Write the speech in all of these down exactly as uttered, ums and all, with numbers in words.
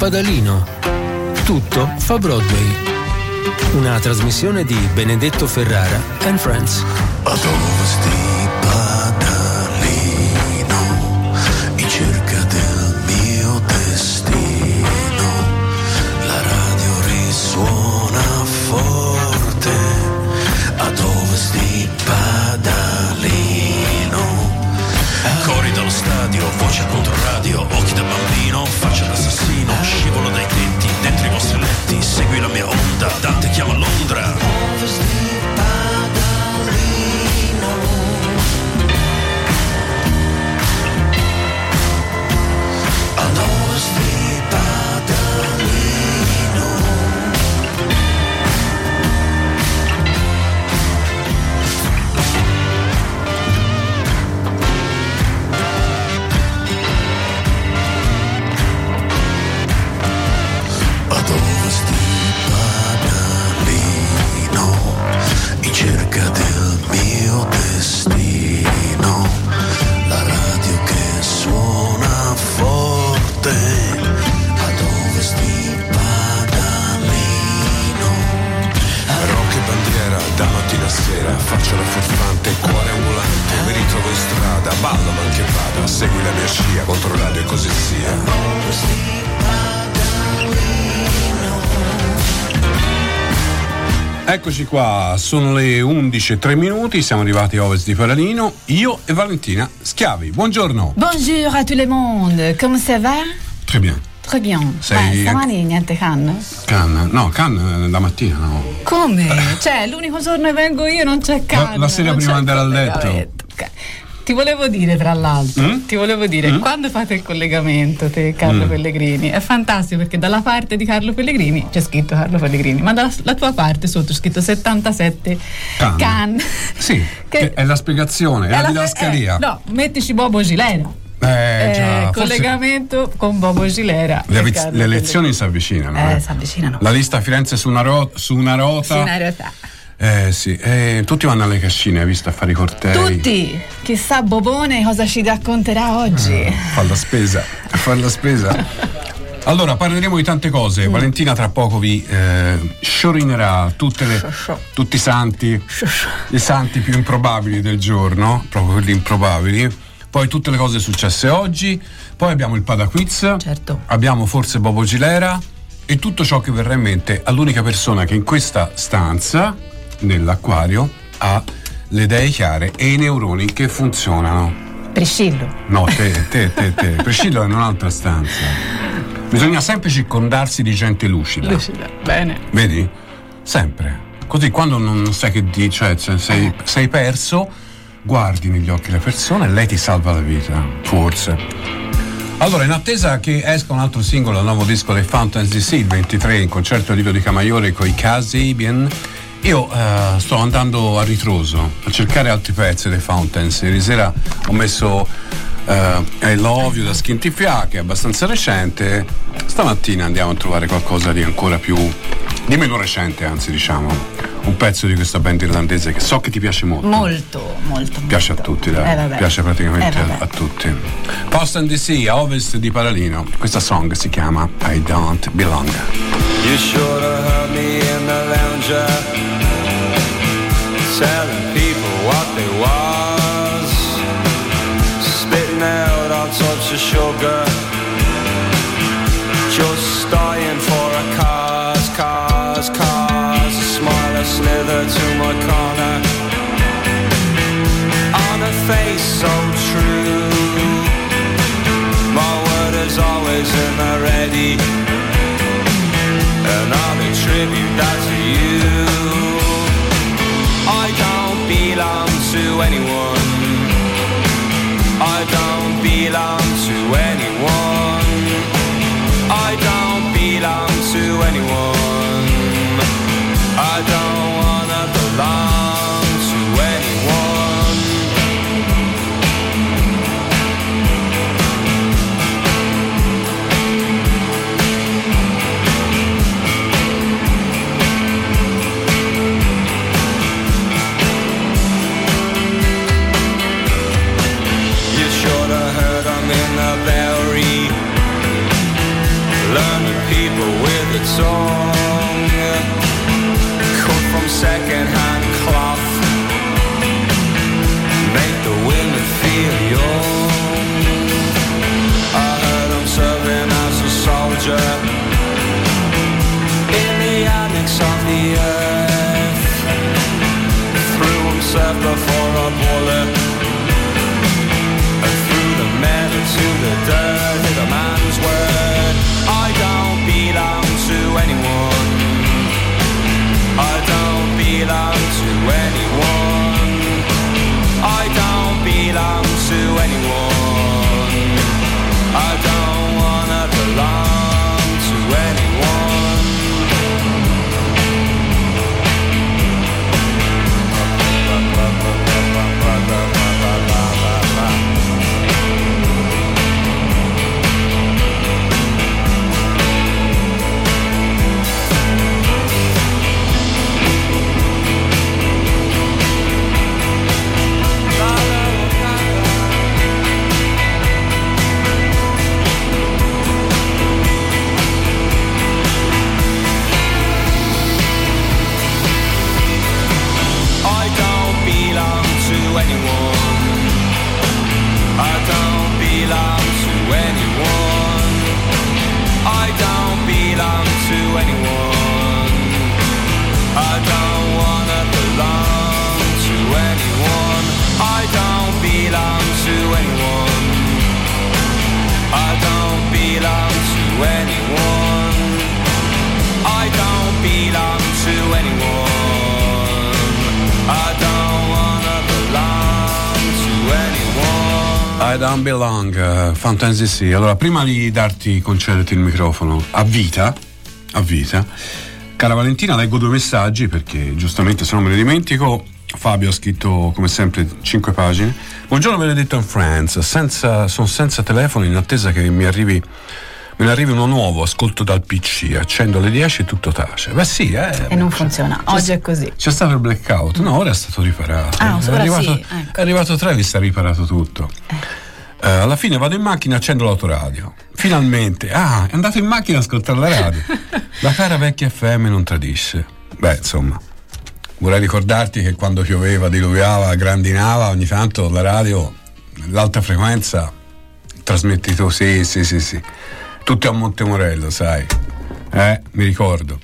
Padalino. Tutto fa Broadway. Una trasmissione di Benedetto Ferrara and Friends. Ad ovest di Padalino, in cerca del mio destino, la radio risuona forte. Ad ovest di Padalino, cori dallo stadio, voce contro radio, occhi da bambino, faccia d'assassino, scivolo dai tetti, dentro i vostri letti, segui la mia onda, Dante chiama Londra. Ovest di Padalino, ad ovest di Padalino, ad ovest di Padalino, in cerca del mio destino, la radio che suona forte. Ad ovest di Padalino, rock e bandiera da mattina a sera, faccia la furfante, cuore ambulante, mi ritrovo in strada, ballo man che vada, segui la mia scia, contro radio e così sia. Ovest di Eccoci qua, sono le undici e tre minuti, siamo arrivati a Ovest di Padalino, io e Valentina Schiavi. Buongiorno. Bonjour à tout le monde, come ça va? Très bien. Très bien. Sei- Ma stamani niente Cannes? Cannes, no, Cannes la mattina, no. Come? Cioè, l'unico giorno che vengo io non c'è Cannes. La- la sera non prima c'è di andare a letto. collegamento. Ok. Ti volevo dire, tra l'altro, Mm? ti volevo dire, Mm? quando fate il collegamento, te, Carlo Mm. Pellegrini, è fantastico perché dalla parte di Carlo Pellegrini c'è scritto Carlo Pellegrini, ma dalla la tua parte sotto c'è scritto settantasette Cannes. Cannes. Sì, Che- che è la spiegazione, è, la la- didascalia. eh, no, mettici Bobo Gilera. Eh, già, Eh, forse collegamento con Bobo Gilera. le, e viz- Carlo le elezioni si avvicinano. Eh, eh. si avvicinano. La lista Firenze su una, ro- su una rota. Sì, una realtà. Eh sì, eh, tutti vanno alle cascine, hai visto, a fare i cortei. Tutti! Chissà Bobone cosa ci racconterà oggi. Eh, fa la spesa, fa la spesa. Allora, parleremo di tante cose. Mm. Valentina tra poco vi eh, sciorinerà tutte le, tutti i santi, i santi più improbabili del giorno, proprio quelli improbabili. Poi tutte le cose successe oggi. Poi abbiamo il Padaquiz. Certo. Abbiamo forse Bobo Gilera. E tutto ciò che verrà in mente all'unica persona che in questa stanza, nell'acquario, ha le idee chiare e i neuroni che funzionano. Priscillo. No, te, te, te, te. Priscillo è in un'altra stanza. Bisogna sempre circondarsi di gente lucida. Lucida. Bene. Vedi? Sempre. Così quando non sai che dici, cioè, cioè, sei, sei perso, guardi negli occhi la persona e lei ti salva la vita. Forse. Allora, in attesa che esca un altro singolo al nuovo disco dei Fountains D C, il ventitré, in concerto a Lido di Camaiore con i Kasabian, io eh, sto andando a ritroso a cercare altri pezzi dei Fountains. Ieri sera ho messo eh, I Love You da Skinty Fia, che è abbastanza recente. Stamattina andiamo a trovare qualcosa di ancora più, di meno recente, anzi, diciamo. Un pezzo di questa band irlandese che so che ti piace molto. Molto, molto. Piace molto. a tutti, dai. Eh, vabbè. Piace praticamente Eh, a, vabbè. a tutti. Post and D C, a ovest di Padalino. Questa song si chiama I Don't Belong. You should have heard me in the lounger, telling people what they was, spitting out all sorts of sugar, just dying for a cause, cause, cause. A smile, a slither to my corner, on a face so true. My word is always in the ready, and I'll attribute that to you. I don't belong to anyone, I don't belong to anyone, I don't belong to anyone, I don't wanna belong to anyone. people with a tongue, cut from second-hand cloth, make the women feel young. I heard I'm serving as a soldier in the annex of the earth, threw himself before a bullet, and threw the metal to the dirt. Hit a man's word. I don't belong to anyone, I don't belong to anyone, I don't belong to anyone, I don't wanna belong to anyone. I don't belong, uh, Fantasy sì. Allora, prima di darti, concederti il microfono a vita, a vita, cara Valentina, leggo due messaggi perché giustamente se non me ne dimentico. Fabio ha scritto come sempre cinque pagine. Buongiorno Benedetto and Friends, senza, sono senza telefono in attesa che mi arrivi me ne arrivi uno nuovo, ascolto dal P C, accendo alle dieci e tutto tace. Beh sì, eh. E non funziona, oggi è così. C'è stato il blackout, no, ora è stato riparato. Ah, è, ora arrivato, sì, ecco. È arrivato Travis, ha riparato tutto. Eh. Uh, alla fine vado in macchina, accendo l'autoradio. Finalmente, ah, è andato in macchina a ascoltare la radio. La cara vecchia F M non tradisce. Beh, insomma, vorrei ricordarti che quando pioveva, diluviava, grandinava, ogni tanto la radio, l'alta frequenza, trasmetti tu, sì, sì, sì, sì. Tutti a Montemorello, sai. Eh, mi ricordo.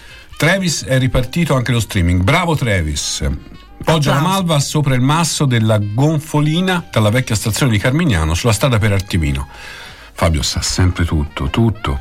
Travis è ripartito anche lo streaming. Bravo Travis. Poggio la Malva sopra il masso della Gonfolina dalla vecchia stazione di Carmignano sulla strada per Artimino. Fabio sa sempre tutto, tutto.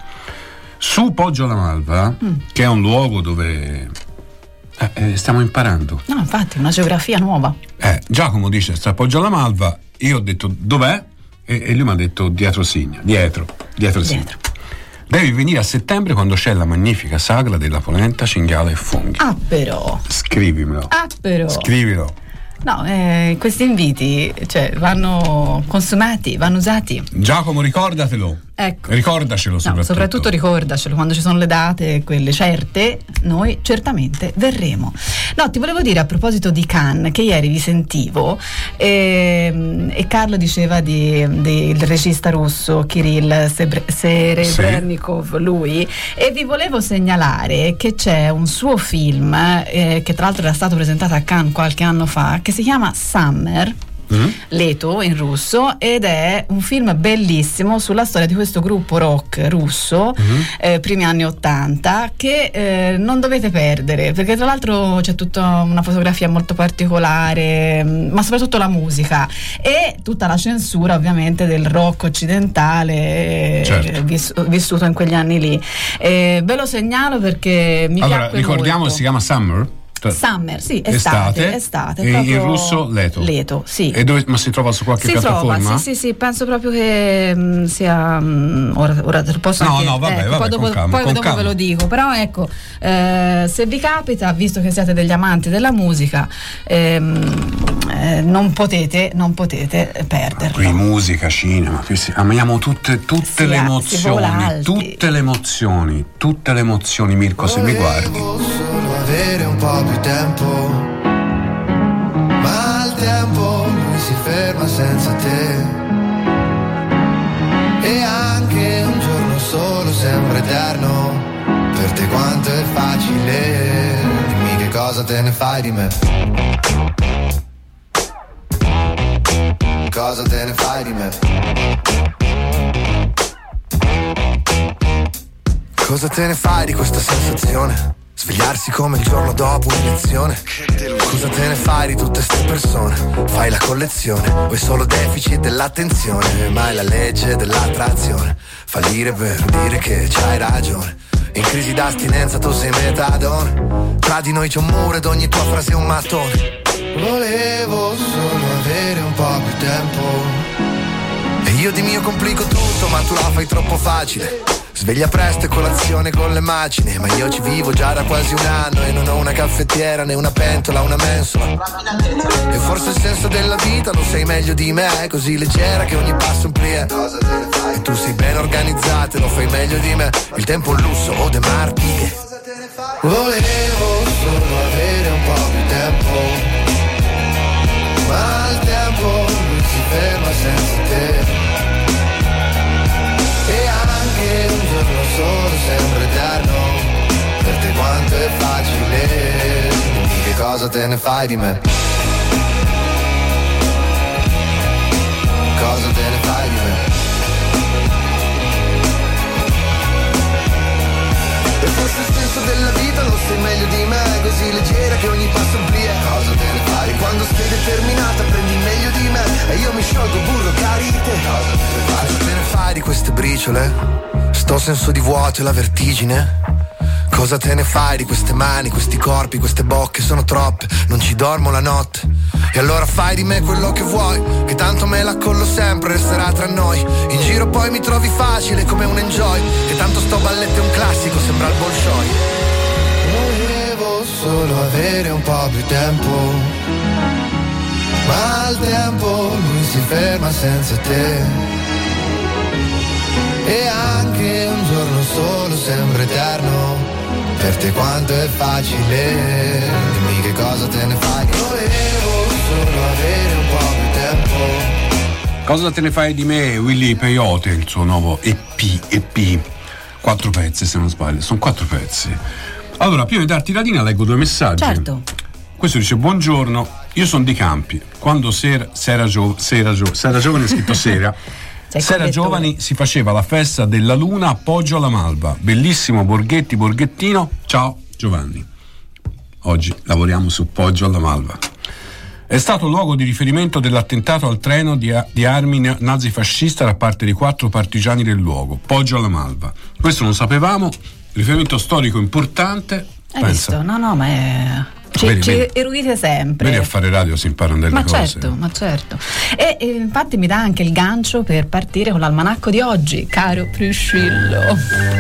Su Poggio la Malva, mm. che è un luogo dove eh, eh, stiamo imparando. No, infatti, una geografia nuova. Eh, Giacomo dice sta a Poggio la Malva, io ho detto dov'è? E, e lui mi ha detto dietro Signa, dietro, dietro Signa. Dietro. Devi venire a settembre quando c'è la magnifica sagra della polenta, cinghiale e funghi. Ah però. Scrivimelo. Ah però. Scrivilo. No, eh, questi inviti, cioè, vanno consumati, vanno usati. Giacomo, ricordatelo. Ecco. Ricordacelo soprattutto. No, soprattutto ricordacelo, quando ci sono le date, quelle certe, noi certamente verremo. No, ti volevo dire a proposito di Cannes, che ieri vi sentivo e, e Carlo diceva di, di, del regista russo Kirill Serebrennikov, sì. Lui, e vi volevo segnalare che c'è un suo film eh, che tra l'altro era stato presentato a Cannes qualche anno fa, che si chiama Summer. Mm-hmm. Leto in russo, ed è un film bellissimo sulla storia di questo gruppo rock russo, mm-hmm. eh, primi anni ottanta, che eh, non dovete perdere, perché tra l'altro c'è tutta una fotografia molto particolare, ma soprattutto la musica e tutta la censura ovviamente del rock occidentale, certo. eh, viss- vissuto in quegli anni lì. Eh, ve lo segnalo perché mi allora, piacque ricordiamo molto. Si chiama Summer. Summer, sì, estate, estate, estate e in russo Leto. Leto, sì. E dove, ma si trova su qualche si piattaforma? Trova, sì, sì, sì, penso proprio che mh, sia mh, ora, ora te lo posso no, anche, no, vabbè, ecco, vabbè, poi dopo, con calma, poi con dopo calma. ve lo dico, però ecco, eh, se vi capita, visto che siete degli amanti della musica, ehm, eh, non potete, non potete perderlo. Qui musica, cinema, qui si, amiamo tutte, tutte si le ha, emozioni, tutte le emozioni, tutte le emozioni, Mirko, se mi guardi. Solo avere un po' più tempo, ma il tempo non si ferma senza te, e anche un giorno solo sembra eterno. Per te quanto è facile, dimmi che cosa te ne fai di me. Cosa te ne fai di me? Cosa te ne fai di questa sensazione? Svegliarsi come il giorno dopo un'elezione. Cosa te ne fai di tutte ste persone? Fai la collezione, vuoi solo deficit dell'attenzione, ma è la legge dell'attrazione. Fallire per dire che c'hai ragione. In crisi d'astinenza tu sei metadone. Tra di noi c'è un muro ed ogni tua frase è un mattone. Volevo solo avere un po' più tempo e io di mio complico tutto, ma tu la fai troppo facile. Sveglia presto e colazione con le macine, ma io ci vivo già da quasi un anno e non ho una caffettiera, né una pentola, una mensola. E forse il senso della vita lo sai meglio di me, è così leggera che ogni passo è un plie. E tu sei ben organizzata e lo fai meglio di me. Il tempo è un lusso o de martighe. Volevo solo avere un po' più tempo, ma il tempo non si ferma senza te. E anche un giorno solo sembra eterno. Per te quanto è facile, dimmi che cosa te ne fai di me. Cosa te ne fai di me? E forse il senso della vita lo sai meglio di me, è così leggera che ogni passo è plie. Cosa te ne fai? E quando sei determinata prendi meglio di me e io mi sciolgo burro karite. Cosa te ne fai? Cosa te ne fai di queste briciole? Sto senso di vuoto e la vertigine. Cosa te ne fai di queste mani, questi corpi, queste bocche? Sono troppe, non ci dormo la notte. E allora fai di me quello che vuoi, che tanto me la collo sempre, resterà tra noi. In giro poi mi trovi facile come un enjoy, che tanto sto balletto è un classico, sembra il Bolshoi. Volevo solo avere un po' più tempo, ma il tempo lui si ferma senza te. E anche un giorno solo sembra eterno. Per te quanto è facile, dimmi che cosa te ne fai. Volevo solo avere un po' più tempo. Cosa te ne fai di me? Willy Peyote, il suo nuovo E P, E P. Quattro pezzi se non sbaglio, sono quattro pezzi. Allora, prima di darti la linea leggo due messaggi. Certo. Questo dice: buongiorno, io sono di Campi. Quando sera, sera, gio, sera, gio, sera giovane è scritto sera. Se era giovani si faceva la festa della luna a Poggio alla Malva. Bellissimo Borghetti, Borghettino. Ciao Giovanni. Oggi lavoriamo su Poggio alla Malva. È stato luogo di riferimento dell'attentato al treno di, di armi nazifascista da parte di quattro partigiani del luogo. Poggio alla Malva. Questo non sapevamo. Riferimento storico importante. Hai visto? No, no, ma è... Ci, vedi, ci vedi, erudite sempre. Vedi, a fare radio si imparano delle ma cose. Certo, ma certo. E, e infatti mi dà anche il gancio per partire con l'almanacco di oggi, caro Priscillo.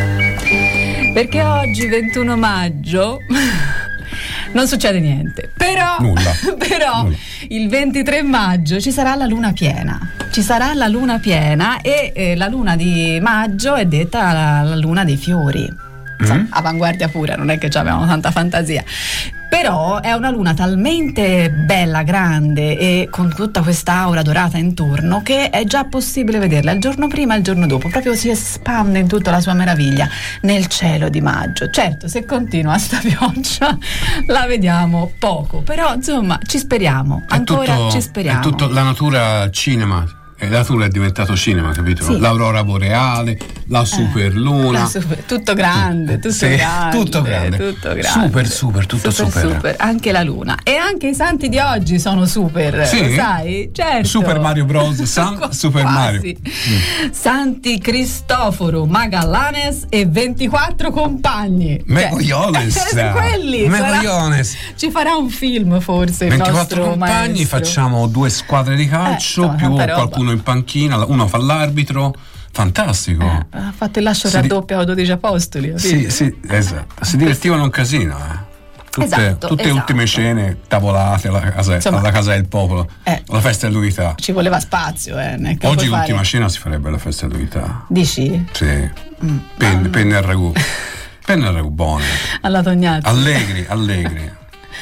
Perché oggi, ventuno maggio, non succede niente. Però, Nulla. però Nulla. Il ventitré maggio ci sarà la luna piena. Ci sarà la luna piena e eh, la luna di maggio è detta la, la luna dei fiori. Mm. Avanguardia pura, non è che abbiamo tanta fantasia. Però è una luna talmente bella, grande e con tutta questa aura dorata intorno che è già possibile vederla il giorno prima e il giorno dopo, proprio si espande in tutta la sua meraviglia nel cielo di maggio. Certo, se continua sta pioggia la vediamo poco, però insomma ci speriamo, È ancora tutto, ci speriamo. È tutto la natura cinema. La natura è diventato cinema, capito? Sì. L'aurora boreale, la superluna, La super, tutto grande, tutto Sì, grande, tutto grande, tutto grande. super, super, tutto super, super. Anche la luna e anche i santi di oggi sono super, sì? lo sai? Certo. Super Mario Bros, San Super Mario. Mm. Santi Cristoforo, Magallanes e ventiquattro compagni. Megogliones, Cioè, quelli Megogliones. sarà, ci farà un film forse il ventiquattro nostro compagni, maestro. facciamo due squadre di calcio, Eh, più tanta roba. qualcuno in panchina, uno fa l'arbitro. Fantastico. Eh, ha fatto il lascio Si di- raddoppio a dodici apostoli. Sì, sì, esatto. Si divertivano un casino, eh. Tutte, Esatto, tutte esatto. ultime scene, tavolate alla casa, Insomma, alla casa del popolo, eh. alla festa dell'unità. Ci voleva spazio, eh. non è che Oggi puoi l'ultima fare... scena si farebbe la festa dell'unità. Dici? Sì. Mm. Penne, Ah, penne al ragù. Penne al ragù buone. alla Tognazzi. Allegri, allegri.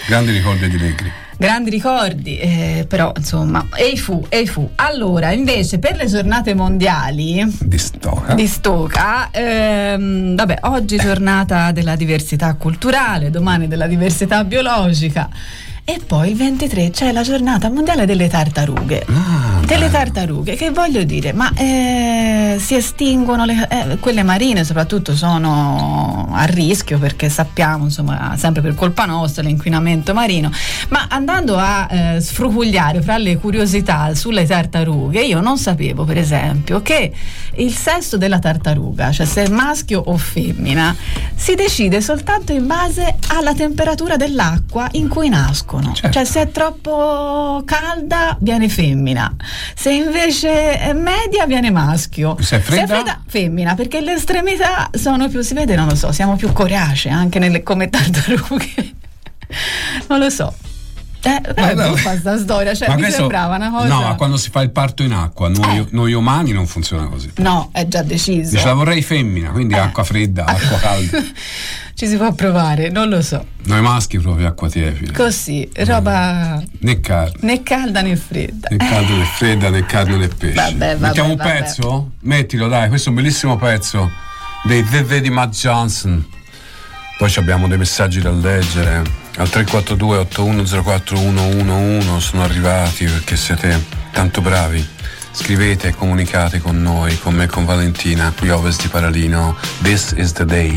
Grandi ricordi di Negri. Grandi ricordi, eh, però insomma, ei fu, ei fu. Allora, invece, per le giornate mondiali di Stoca, di Stoca ehm, vabbè, oggi giornata della diversità culturale, domani della diversità biologica. E poi il ventitré c'è la giornata mondiale delle tartarughe. Ah, delle tartarughe, che voglio dire, ma eh, si estinguono le, eh, quelle marine soprattutto sono a rischio, perché sappiamo, insomma, sempre per colpa nostra l'inquinamento marino. Ma andando a eh, sfrucugliare fra le curiosità sulle tartarughe, io non sapevo, per esempio, che il sesso della tartaruga, cioè se è maschio o femmina, si decide soltanto in base alla temperatura dell'acqua in cui nascono. Certo. Cioè, se è troppo calda viene femmina, se invece è media viene maschio, se è fredda, se è fredda femmina, perché le estremità sono più, si vede, non lo so, siamo più coriacee anche nelle, come tartarughe. Non lo so. Eh, è buffa sta storia, cioè, ma mi questo, sembrava una cosa. No, ma quando si fa il parto in acqua, noi, eh. noi umani non funziona così. No, è già deciso. Dice, la vorrei femmina, quindi eh. acqua fredda, acqua calda. Ci si può provare, non lo so. Noi maschi proprio acqua tiepida. Così, roba né carne, né calda né fredda. né calda né fredda, né carne né pesce. Vabbè, vabbè, Mettiamo un vabbè. pezzo? Mettilo, dai, questo è un bellissimo pezzo dei The The di Matt Johnson. Poi abbiamo dei messaggi da leggere. Al tre quattro due otto uno zero quattro uno uno uno sono arrivati perché siete tanto bravi. Scrivete e comunicate con noi, con me e con Valentina, qui a Ovest di Paralino. This is the day.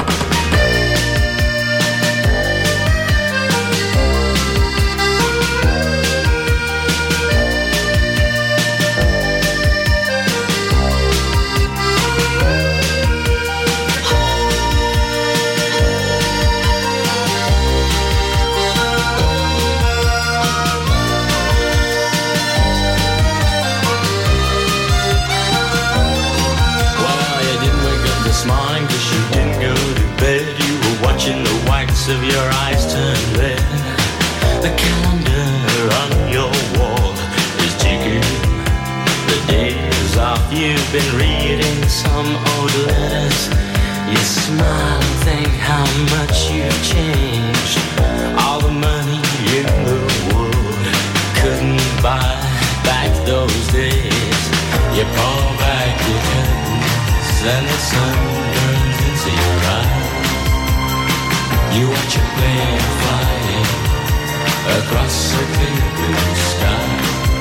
Of your eyes turn red. The calendar on your wall is ticking. The days off you've been reading some old letters. You smile and think how much you've changed. All the money in the world couldn't buy back those days. You pull back your curtains and the sun burns into your eyes. You watch a plane flying across a clear blue sky.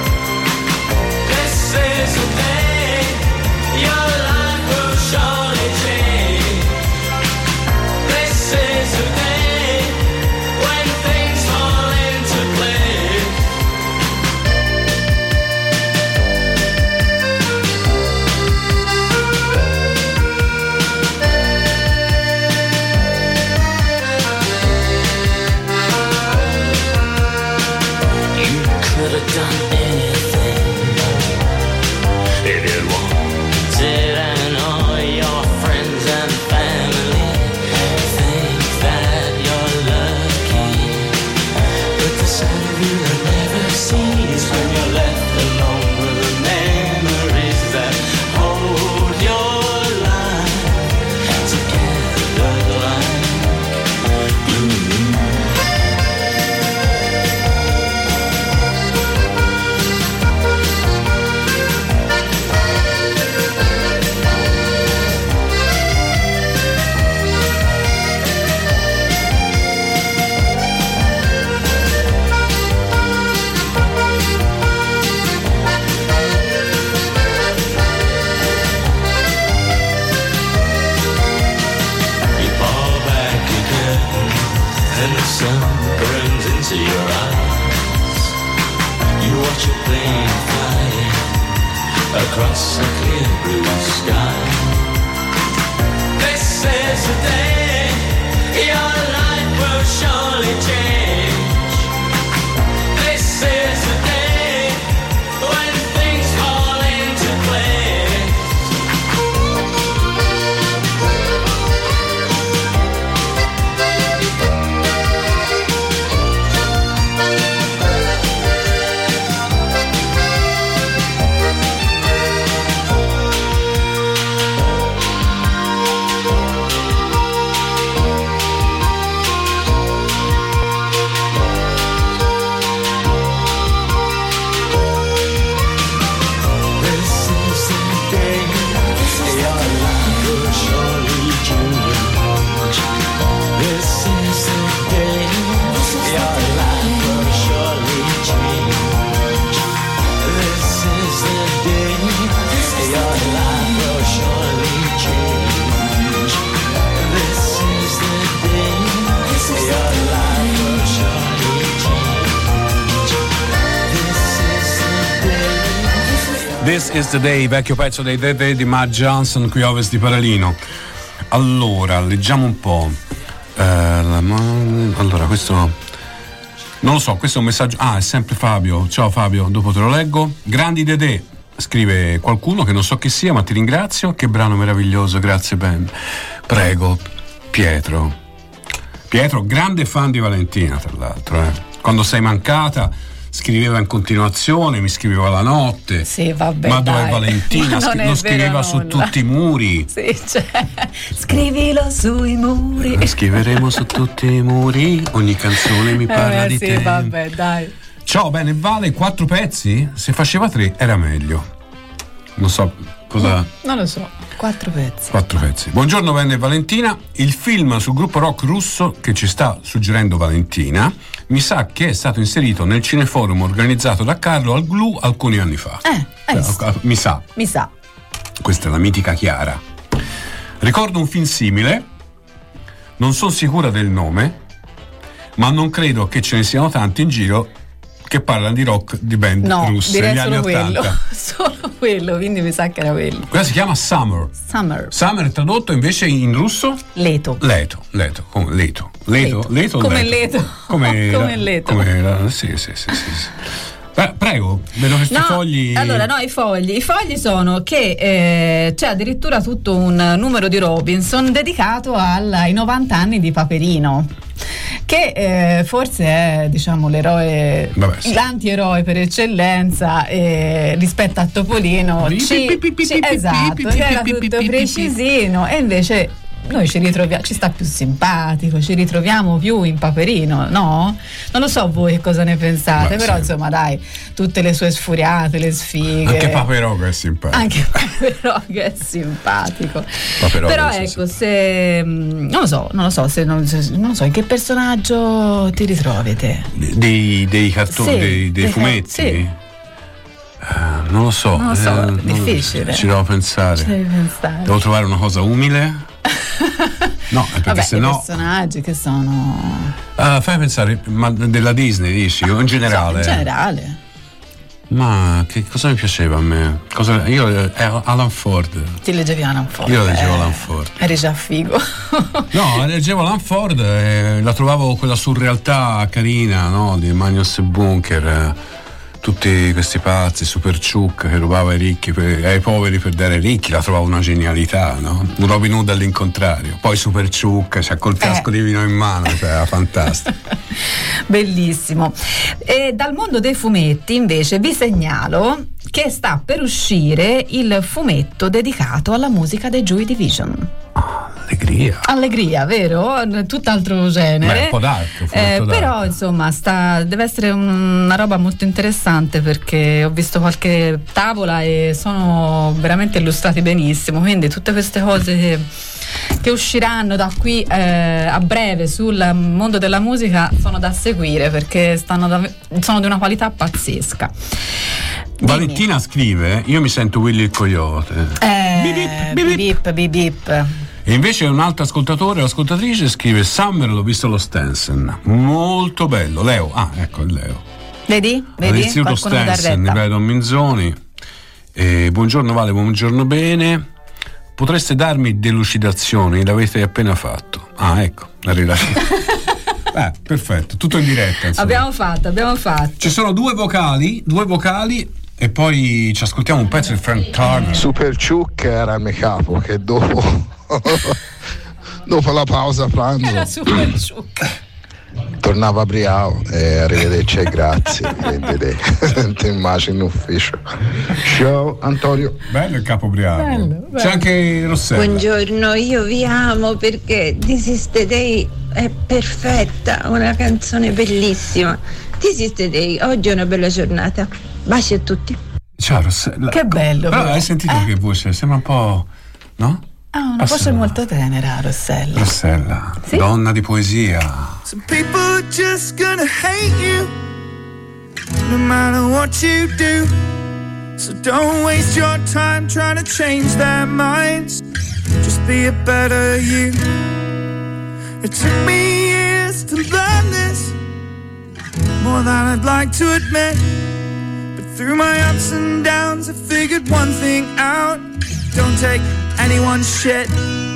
This is the day your life will surely change. This is the day when things fall into place. Could have done anything if you'd wanted, and all your friends and family think that you're lucky. But the side of you that never sees when you're left alone with the memories that hold your life together like glue. And the sun burns into your eyes. You watch a plane flying across a clear blue sky. This is the day your life will surely change. This is the day when things fall into place. This is the Day, vecchio pezzo dei Dead Day di Matt Johnson qui a ovest di Paralino. Allora, leggiamo un po'. Eh, la, allora, questo non lo so, questo è un messaggio. Ah, è sempre Fabio. Ciao Fabio, dopo te lo leggo. Grandi Dedè, scrive qualcuno che non so chi sia, ma ti ringrazio. Che brano meraviglioso, grazie Ben. Prego, Pietro. Pietro, grande fan di Valentina, tra l'altro. Eh. Quando sei mancata scriveva in continuazione, mi scriveva la notte. Sì, vabbè, ma dove dai. Valentina Ma scri- lo scriveva su nulla. tutti i muri. Sì, cioè, scrivilo sui muri. Scriveremo su tutti i muri, ogni canzone mi parla eh, di sì, te. vabbè, dai. Ciao, bene, Vale, quattro pezzi? Se faceva tre era meglio. Non so cosa. Non lo so, quattro pezzi. Quattro pezzi. Buongiorno Venne e Valentina. Il film sul gruppo rock russo che ci sta suggerendo Valentina mi sa che è stato inserito nel cineforum organizzato da Carlo al Glu alcuni anni fa. Eh, hai visto? Mi sa. Mi sa. Questa è la mitica Chiara. Ricordo un film simile, non sono sicura del nome, ma non credo che ce ne siano tanti in giro che parlano di rock di band No, russe direi negli anni solo quello. ottanta. Solo quello, quindi mi sa che era quello. Quella si chiama Summer. Summer. Summer è tradotto invece in russo? Leto. Leto, leto, come leto. Leto, Leto. leto, Come leto. leto. Come, Come la- leto. come la- sì, sì, sì, sì, sì. Beh, prego, vedo questi No, fogli. allora no, i fogli. I fogli sono che eh, c'è addirittura tutto un numero di Robinson dedicato al- ai novanta anni di Paperino, che eh, forse è, diciamo, l'eroe, Vabbè, sì. l'antieroe per eccellenza eh, rispetto a Topolino. Pi, Ci, pi, pi, pi, ci- pi, esatto, pi, pi, era pi, pi, tutto pi, pi, precisino, e invece noi ci ritroviamo, ci sta più simpatico, ci ritroviamo più in Paperino, no? Non lo so voi che cosa ne pensate, Beh, però sì. insomma dai, tutte le sue sfuriate, le sfighe. Anche Paperoga è simpatico. Anche Paperoga è simpatico. Paperoga, Però sì, ecco, sì. se non lo so, non lo so, se non, se- non so in che personaggio ti ritrovi te. Dei, dei cartoni, Sì, dei, dei dei- fumetti? sì. Eh, non lo so. Non lo so, eh, è difficile. Ci devo pensare. Ci devi pensare. Devo trovare una cosa umile. No, è perché Vabbè, se i no. personaggi che sono Ah, fai pensare, ma della Disney dici, o in generale? in generale. Ma che cosa mi piaceva a me? Cosa, io eh, Alan Ford. Ti leggevi Alan Ford. Io leggevo eh, Alan Ford. Eri già figo. No, leggevo Alan Ford e la trovavo quella surrealtà carina, no? Di Magnus e Bunker. eh, Tutti questi pazzi, Super Ciuc che rubava ai ricchi, per, ai poveri per dare ai ricchi, la trovavo una genialità, no? Un Robin Hood all'incontrario. Poi Super Ciuc, cioè col casco Eh. di vino in mano, cioè era fantastico. Bellissimo. E dal mondo dei fumetti invece vi segnalo che sta per uscire il fumetto dedicato alla musica dei Joy Division. Allegria. Allegria, vero? Tutt'altro genere. Beh, un po' dark, un fumetto Eh, dark. però insomma sta, deve essere un- una roba molto interessante, perché ho visto qualche tavola e sono veramente illustrati benissimo, quindi tutte queste cose che, che usciranno da qui eh, a breve sul mondo della musica sono da seguire, perché stanno da- sono di una qualità pazzesca. Dimmi. Valentina scrive, io mi sento Willy il Coyote. Eh, Bip, bip, bip, bip, bip, bip. E invece un altro ascoltatore o ascoltatrice scrive Summer, l'ho visto allo Stanson, molto bello. Leo, ah ecco il Leo, Vedi? Vedi? all'Istituto Qualcuno mi dà Stanson di retta. Via Don Minzoni. E buongiorno Vale, buongiorno bene. Potreste darmi delucidazioni, l'avete appena fatto. Ah ecco, arriva. Eh, perfetto, tutto in diretta, insomma. Abbiamo fatto, abbiamo fatto. Ci sono due vocali, due vocali e poi ci ascoltiamo un pezzo di Frank Turner. Super Ciuc era il mio capo che dopo dopo la pausa pranzo Era super ciucca. tornava a Briao e arrivederci e grazie e vedete, ti immagino in ufficio. Ciao Antonio. Bello il capo Briago. Bello, bello. C'è anche Rossella. Buongiorno, io vi amo perché This is the Day è perfetta, una canzone bellissima. This is the Day, oggi è una bella giornata. Baci a tutti. Ciao Rossella. Che bello, Però però. hai sentito Eh? che voce? Sembra un po'. No? Ah, una Ah, voce sì. molto tenera, Rossella. Rossella, Sì? donna di poesia. Some people are just gonna hate you no matter what you do. So don't waste your time trying to change their minds. Just be a better you. It took me years to learn this, more than I'd like to admit. But Through my ups and downs, I figured one thing out. Don't take anyone's shit.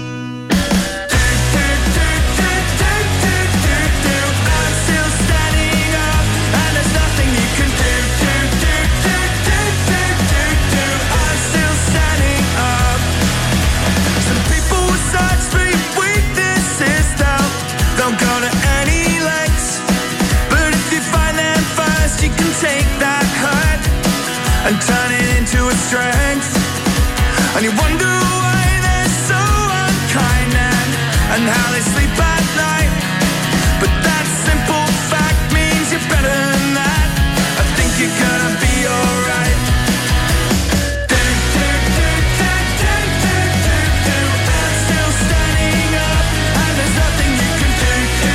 And turn it into a strength. And you wonder why they're so unkind and, and how they sleep at night. But that simple fact means you're better than that. I think you're gonna be alright. I'm still standing up, and there's nothing you can do.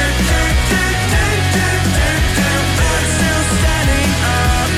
I'm still standing up.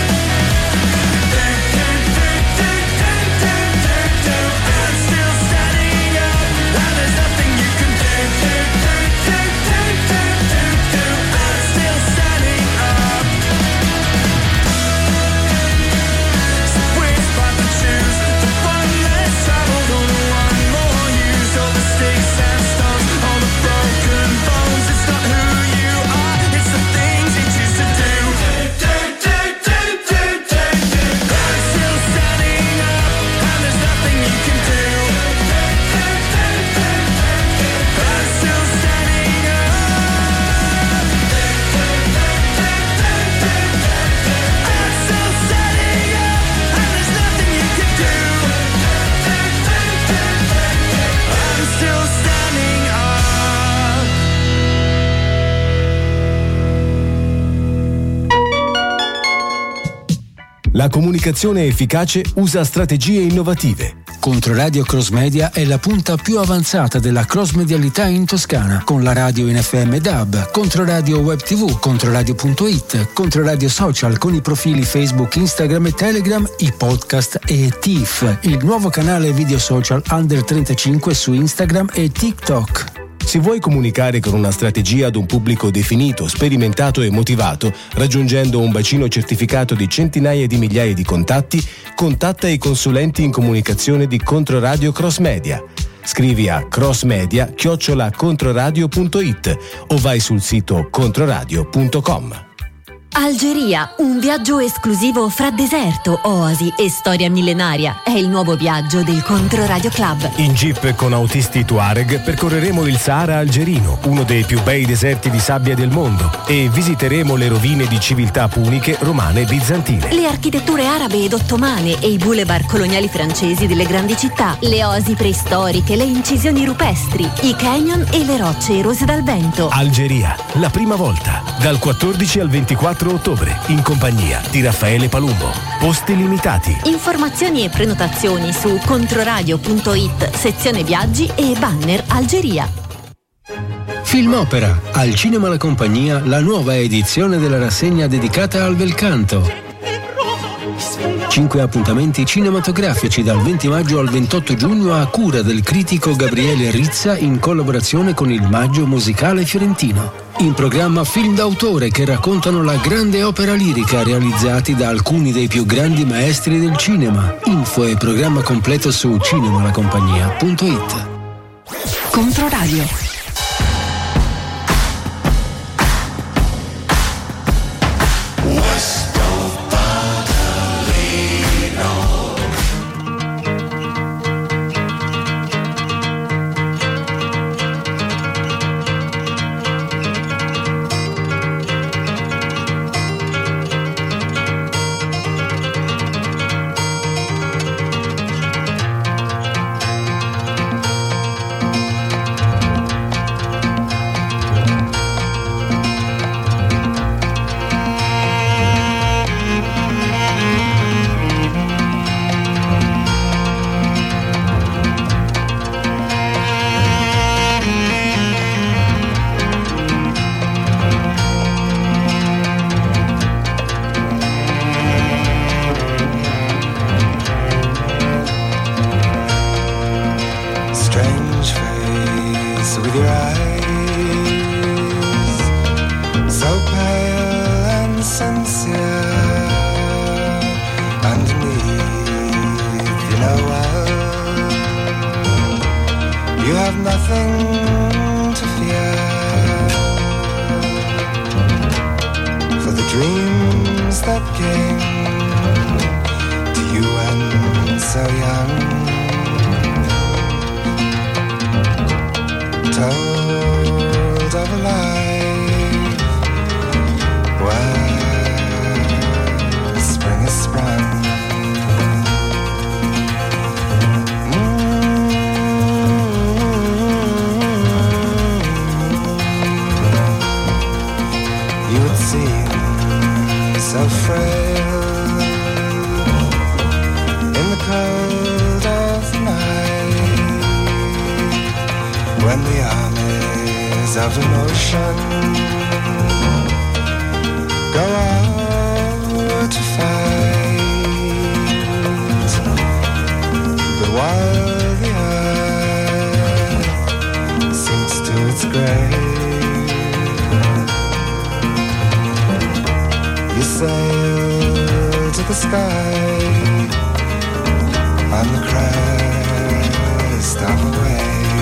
La comunicazione efficace usa strategie innovative. Controradio Cross Media è la punta più avanzata della cross-medialità in Toscana, con la radio in F M D A B, Controradio Web T V, Controradio punto it, Controradio Social con i profili Facebook, Instagram e Telegram, i podcast e T I F, il nuovo canale video social Under trentacinque su Instagram e TikTok. Se vuoi comunicare con una strategia ad un pubblico definito, sperimentato e motivato, raggiungendo un bacino certificato di centinaia di migliaia di contatti, contatta i consulenti in comunicazione di Controradio Cross Media. Scrivi a crossmedia chiocciola controradio punto it o vai sul sito controradio punto com. Algeria, un viaggio esclusivo fra deserto, oasi e storia millenaria. È il nuovo viaggio del Controradio Club. In jeep con autisti Tuareg percorreremo il Sahara algerino, uno dei più bei deserti di sabbia del mondo, e visiteremo le rovine di civiltà puniche, romane e bizantine. Le architetture arabe ed ottomane e i boulevard coloniali francesi delle grandi città, le oasi preistoriche, le incisioni rupestri, i canyon e le rocce erose dal vento. Algeria, la prima volta, dal quattordici al ventiquattro ottobre, in compagnia di Raffaele Palumbo. Posti limitati. Informazioni e prenotazioni su controradio punto it, sezione viaggi e banner Algeria. Filmopera, al Cinema La Compagnia, la nuova edizione della rassegna dedicata al bel canto. Cinque appuntamenti cinematografici dal venti maggio al ventotto giugno a cura del critico Gabriele Rizza in collaborazione con il Maggio Musicale Fiorentino. In programma film d'autore che raccontano la grande opera lirica realizzati da alcuni dei più grandi maestri del cinema. Info e programma completo su cinemalacompagnia punto it. Controradio. You have nothing to fear, for the dreams that came to you when so young told of a life where spring is sprung. So frail in the cold of the night, when the armies of emotion go out to fight. But while the earth sinks to its grave, you sail to the sky on the crest of a wave.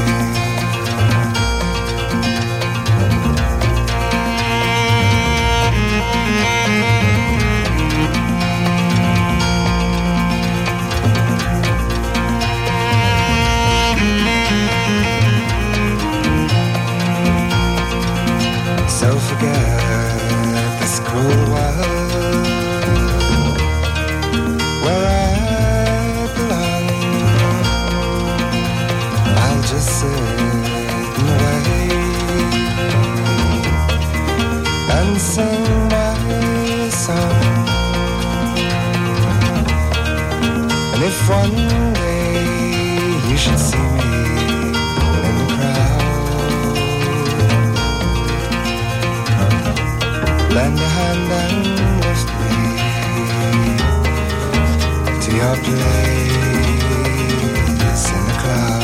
So forget this cruel world where I belong. I'll just sit and wait and sing my song. And if one day you should see me in the crowd, lend a hand and lift me to your place in the cloud.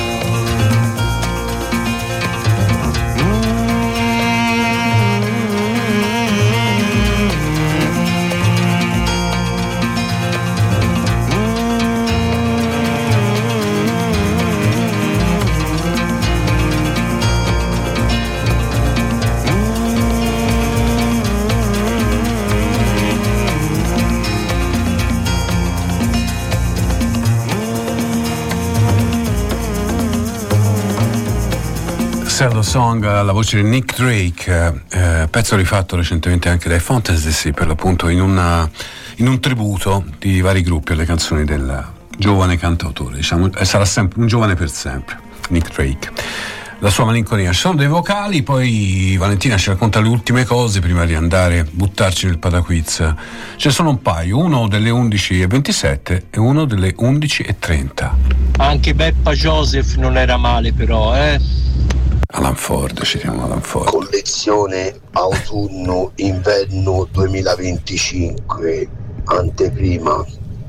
Cello Song, la voce di Nick Drake, eh, pezzo rifatto recentemente anche dai Fantasy, per l'appunto in, una, in un tributo di vari gruppi alle canzoni del giovane cantautore, diciamo, e sarà sempre un giovane per sempre, Nick Drake. La sua malinconia. Ci sono dei vocali, poi Valentina ci racconta le ultime cose prima di andare a buttarci nel pataquiz. Ce ne sono un paio, uno delle undici e ventisette e uno delle undici e trenta. Anche Beppa Joseph non era male, però, eh? Alan Ford, ci chiama Alan Ford. Collezione autunno-inverno duemilaventicinque, anteprima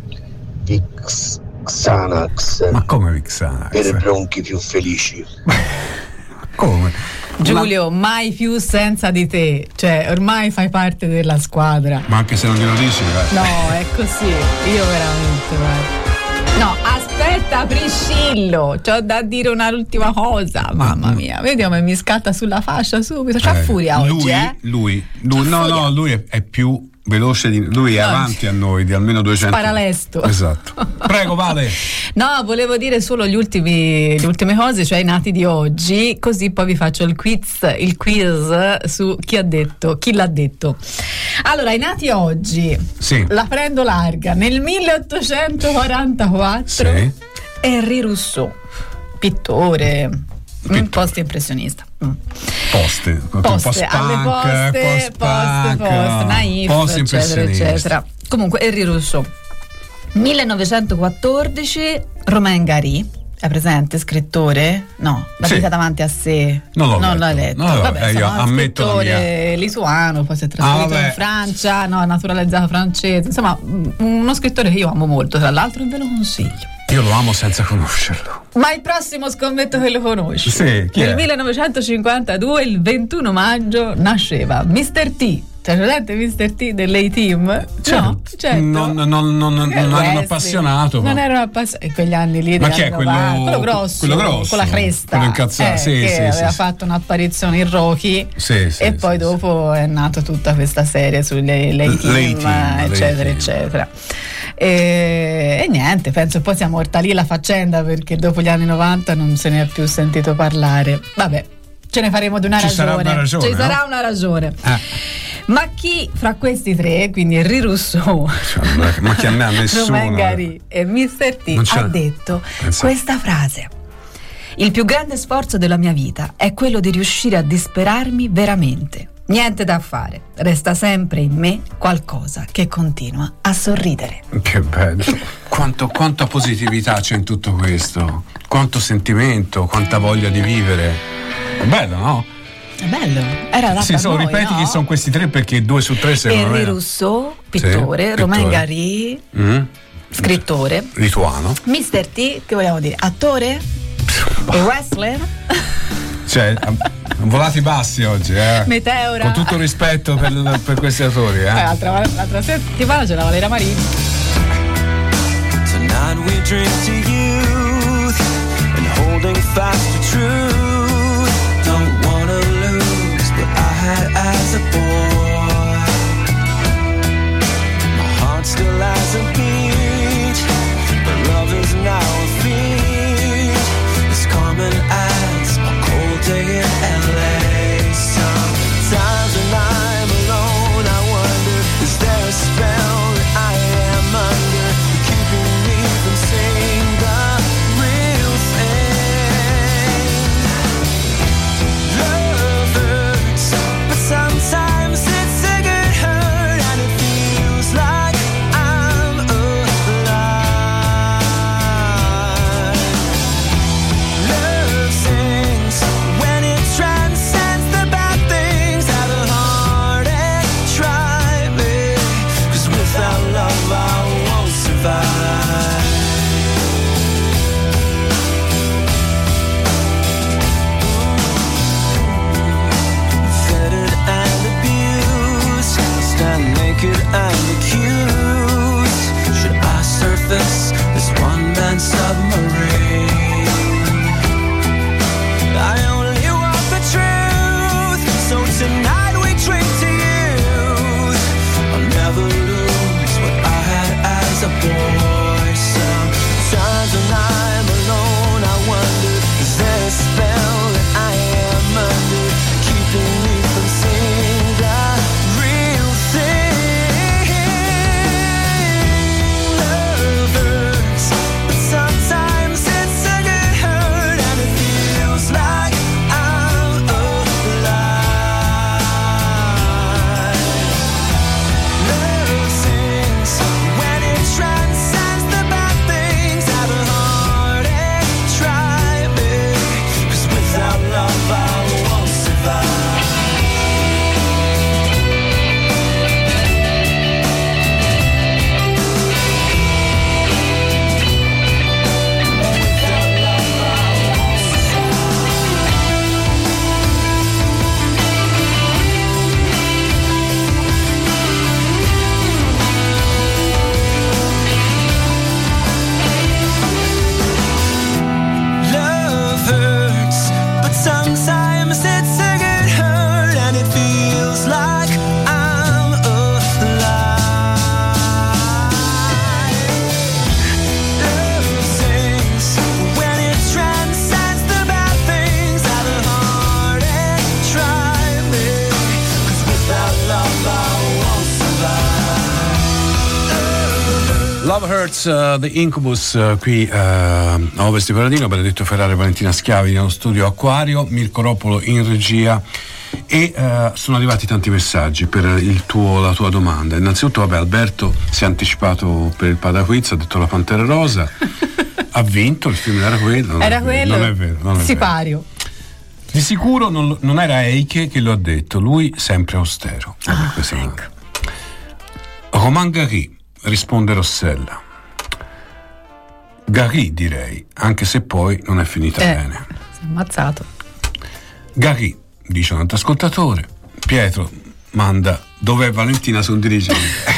Vix Xanax. Ma come Vix Xanax? Per i bronchi più felici. Come? Giulio, Ma... mai più senza di te, cioè ormai fai parte della squadra. Ma anche se non glielo dici, guarda. No, è così, io veramente, guarda. No, aspetta Priscillo, c'ho da dire un'ultima cosa, mamma mia, vedi come mi scatta sulla fascia subito, c'ha eh, furia oggi, lui, eh? Lui, lui, no, furia. no, lui è, è più veloce di lui, è no, avanti a noi di almeno duecento. Paralesto. Esatto. Prego, Vale. No, volevo dire solo gli ultimi, le ultime cose, cioè i nati di oggi, così poi vi faccio il quiz, il quiz su chi ha detto, chi l'ha detto. Allora, i nati oggi, sì. La prendo larga, nel milleottocentoquarantaquattro, sì. Henri Rousseau, pittore, un post impressionista. Mm. Poste, poste, alle poste, poste, poste, naif, post eccetera, eccetera. Comunque, Henri Rousseau, millenovecentoquattordici, Romain Gary, è presente, scrittore? No, la sì. vita davanti a sé. Non l'ho non letto. l'ho letto. No, vabbè, eh, io insomma, ammetto scrittore lituano, poi si è trasferito ah, in Francia, no, naturalizzato francese. Insomma, uno scrittore che io amo molto, tra l'altro, e ve lo consiglio. Io lo amo senza conoscerlo. Ma il prossimo scommetto che lo conosci. Sì, chi Nel è? millenovecentocinquantadue, il ventuno maggio, nasceva mister T, Cioè, presente mister T dell'A-Team? Certo. No, certo. Non, non, non, non, non ero un appassionato. Non ma... ero appassionato. In quegli anni lì. Ma chi è quello? Quello grosso, quello grosso. Con la cresta. Quello incazzato. Eh, sì, che sì, aveva sì, fatto un'apparizione in Rocky. Sì, sì, e sì, poi sì, dopo è nata tutta questa serie sulle l'A-Team, eccetera, eccetera. E, e niente, penso poi sia morta lì la faccenda, perché dopo gli anni novanta non se ne è più sentito parlare. Vabbè, ce ne faremo di una Ci ragione. sarà una ragione, Ci no? sarà una ragione. Ah. Ma chi fra questi tre, quindi Henri Rousseau, Cioè, ma che a me nessuno. Romain Gary e mister T, Non c'è- ha detto Pensa. questa frase: il più grande sforzo della mia vita è quello di riuscire a disperarmi veramente. Niente da fare, resta sempre in me qualcosa che continua a sorridere. Che bello. Quanto, quanta positività c'è in tutto questo. Quanto sentimento, quanta voglia di vivere. È bello, no? È bello, era dato Sì, a so, noi, ripeti no? chi sono questi tre, perché due su tre secondo Henri me. Rousseau, pittore, Sì, Romain pittore. Gary, Mm, scrittore, lituano. mister T, che vogliamo dire, attore, wrestler, Cioè, volati bassi oggi, eh. Meteora. Con tutto il rispetto per, per questi autori, Eh, eh. l'altra, l'altra settimana c'era Valeria Marini. Tonight we drink to youth and holding fast to truth. Don't wanna lose what I had as a boy. My heart still has a beat, but love is now a feat. It's common as a cold day in L A. Sometimes when I'm alone I wonder, is there a spell that I am under, keeping me from seeing the real thing? Love hurts, but sometimes it's a good hurt, and it feels like I'm alive. Love sings when it transcends the bad things out of heart and try me, 'cause without love I won't survive. Fettered and abused, stand naked and accused. Should I surface as one man submarine? I only want the truth, so tonight we drink to youth. I'll never lose what I had as a boy. Sometimes when I'm alone I wonder, is there a spell that I am under, keeping me from seeing the real thing? Love hurts, but sometimes it's a good hurt, and it feels like I'm alive. Love sings when it transcends the bad things out of heart and try me, 'cause without love I won't survive. Love hurts, but sometimes it's a good hurt, and it feels like I'm alive. Love sings when it transcends the bad things out of heart and try me, 'cause without love I won't survive. Love Hurts, uh, The Incubus, uh, qui uh, a Ovest di Paradino, Benedetto Ferrari, Valentina Schiavi nello studio Acquario, Mirko Roppolo in regia, e uh, sono arrivati tanti messaggi per il tuo, la tua domanda. Innanzitutto, vabbè, Alberto si è anticipato per il Padaquiz, ha detto La Pantera Rosa, ha vinto, il film era quello. Non Era è vero, quello? Non è vero. Non è vero. Sipario. Di sicuro non, non era Eike che lo ha detto, lui sempre austero. Vabbè, questo è- Romain Gary, risponde Rossella. Gary direi, anche se poi non è finita Eh, bene. si è ammazzato. Gary, dice un altro ascoltatore. Pietro manda Dov'è Valentina su un dirigente?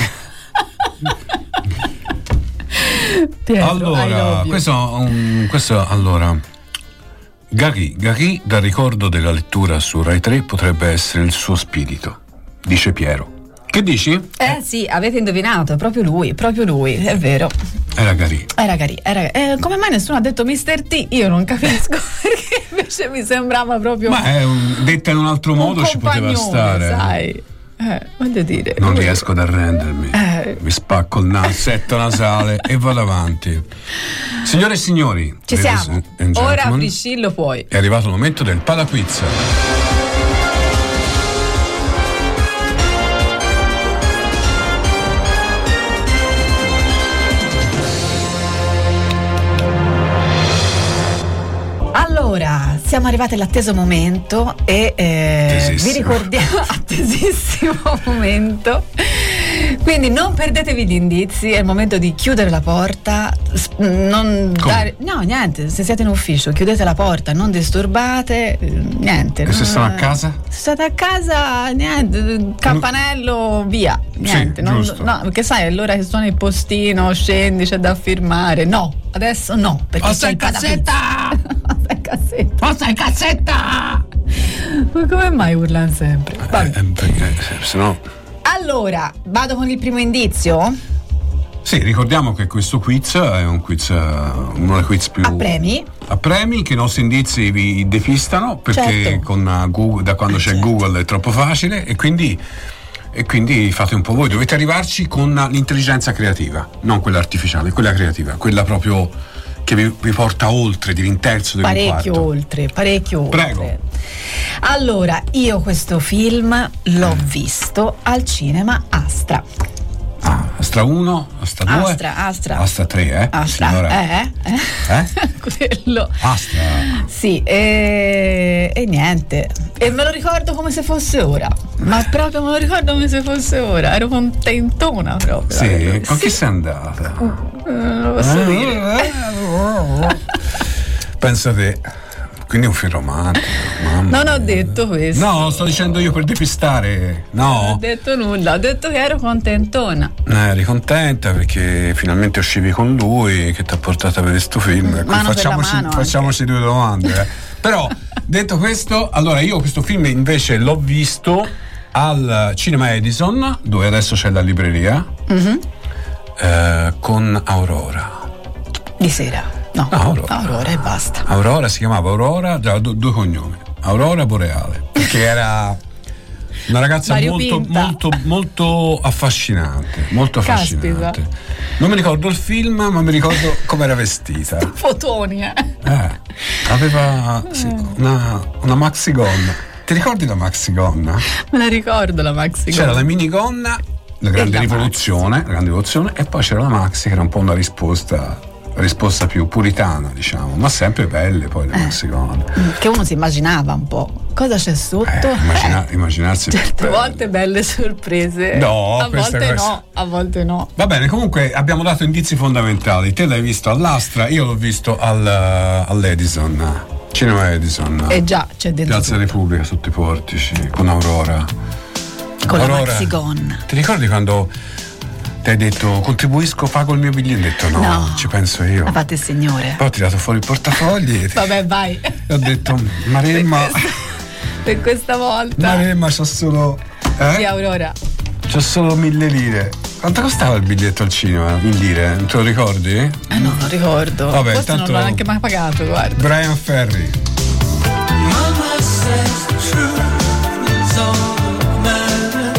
Pietro, allora, questo, um, questo allora Gaghi, Gaghi dal ricordo della lettura su Rai tre potrebbe essere il suo spirito, dice Piero. Che dici? Eh sì, avete indovinato, è proprio lui, proprio lui, è vero. Era Gari. Era Gari, era eh, come mai nessuno ha detto mister T? Io non capisco, perché invece mi sembrava proprio. Ma è un, detta in un altro un modo ci poteva stare. Sai. Eh, voglio dire. Non lui... riesco ad arrendermi. Eh. Mi spacco il nasetto nasale e vado avanti. Signore e signori, ci siamo. Ora Priscillo puoi. È arrivato il momento del Palaquiz. Allora, siamo arrivati all'atteso momento e eh, vi ricordiamo attesissimo momento. Quindi non perdetevi gli indizi, è il momento di chiudere la porta, non dare, no niente, se siete in ufficio chiudete la porta, non disturbate, niente. E non, se sono a casa? Se state a casa, niente, campanello, via, niente. Sì, non, giusto. no, perché sai, allora che suona il postino, scendi, c'è da firmare, no, adesso no, perché Posta c'è in il cassetta! Posta in cassetta! Posta in cassetta! Ma come mai urlano sempre? Eh, eh, perché se no... Allora, vado con il primo indizio? Sì, ricordiamo che questo quiz è un quiz, uno dei quiz più a premi. A premi che i nostri indizi vi depistano, perché certo. con Google, da quando c'è certo. Google è troppo facile e quindi, e quindi fate un po' voi, dovete arrivarci con l'intelligenza creativa, non quella artificiale, quella creativa, quella proprio che vi, vi porta oltre di un terzo del parecchio quarto. oltre, parecchio oltre. Prego. Allora, io questo film l'ho visto al cinema Astra. Ah, Astra uno, Astra due, Astra, Astra. Astra tre, eh? Astra, Signora. eh? eh? Eh? Quello. Astra. Sì, e, e niente. E me lo ricordo come se fosse ora. Ma proprio me lo ricordo come se fosse ora. Ero contentona proprio. Sì, con sì. chi sei andata? Non lo posso eh, dire. Pensa te. Quindi è un film romantico. Mamma non ho mia. detto questo. No, sto dicendo io per depistare. No. Non ho detto nulla, ho detto che ero contentona. Eh, eri contenta perché finalmente uscivi con lui che ti ha portato a vedere sto film. Mano facciamoci, per la mano facciamoci due domande. Eh. Però, detto questo, allora io questo film invece l'ho visto al Cinema Edison, dove adesso c'è la libreria, mm-hmm. eh, con Aurora. Di sera. No, no Aurora. Aurora e basta. Aurora si chiamava Aurora, già due, due cognomi. Aurora Boreale, perché era una ragazza molto, molto, molto affascinante, molto affascinante. Caspita. Non mi ricordo il film, ma mi ricordo come era vestita. Fotoni, eh. eh aveva sì, una, una maxigonna. Ti ricordi la maxigonna? Me la ricordo la maxigonna. C'era la minigonna, la grande rivoluzione, la grande rivoluzione, e poi c'era la maxi che era un po' una risposta. risposta più puritana, diciamo, ma sempre belle poi le maxigone. Eh, che uno si immaginava un po'. Cosa c'è sotto? Eh, immagina- eh. Immaginarsi certe volte belle sorprese. No, a volte cosa... no, a volte no. Va bene, comunque abbiamo dato indizi fondamentali. Te l'hai visto all'Astra, io l'ho visto al, all'Edison, Cinema Edison. E già c'è dentro Piazza tutto. Repubblica sotto i portici, con Aurora. Con Aurora, la maxigonna. Ti ricordi quando ti hai detto contribuisco, pago il mio biglietto? Ho detto no, no, ci penso io. Ma fate il signore. Poi ho tirato fuori il portafogli e vabbè, vai. E ho detto Maremma, per questa, per questa volta Maremma c'ho solo eh? Sì, Aurora, c'ho solo mille lire. Quanto costava il biglietto al cinema in lire? Non te lo ricordi? Eh no, non ricordo. Vabbè, forse tanto... non l'ho neanche mai pagato, guarda. Brian Ferry. Mama says the truth is all that matters.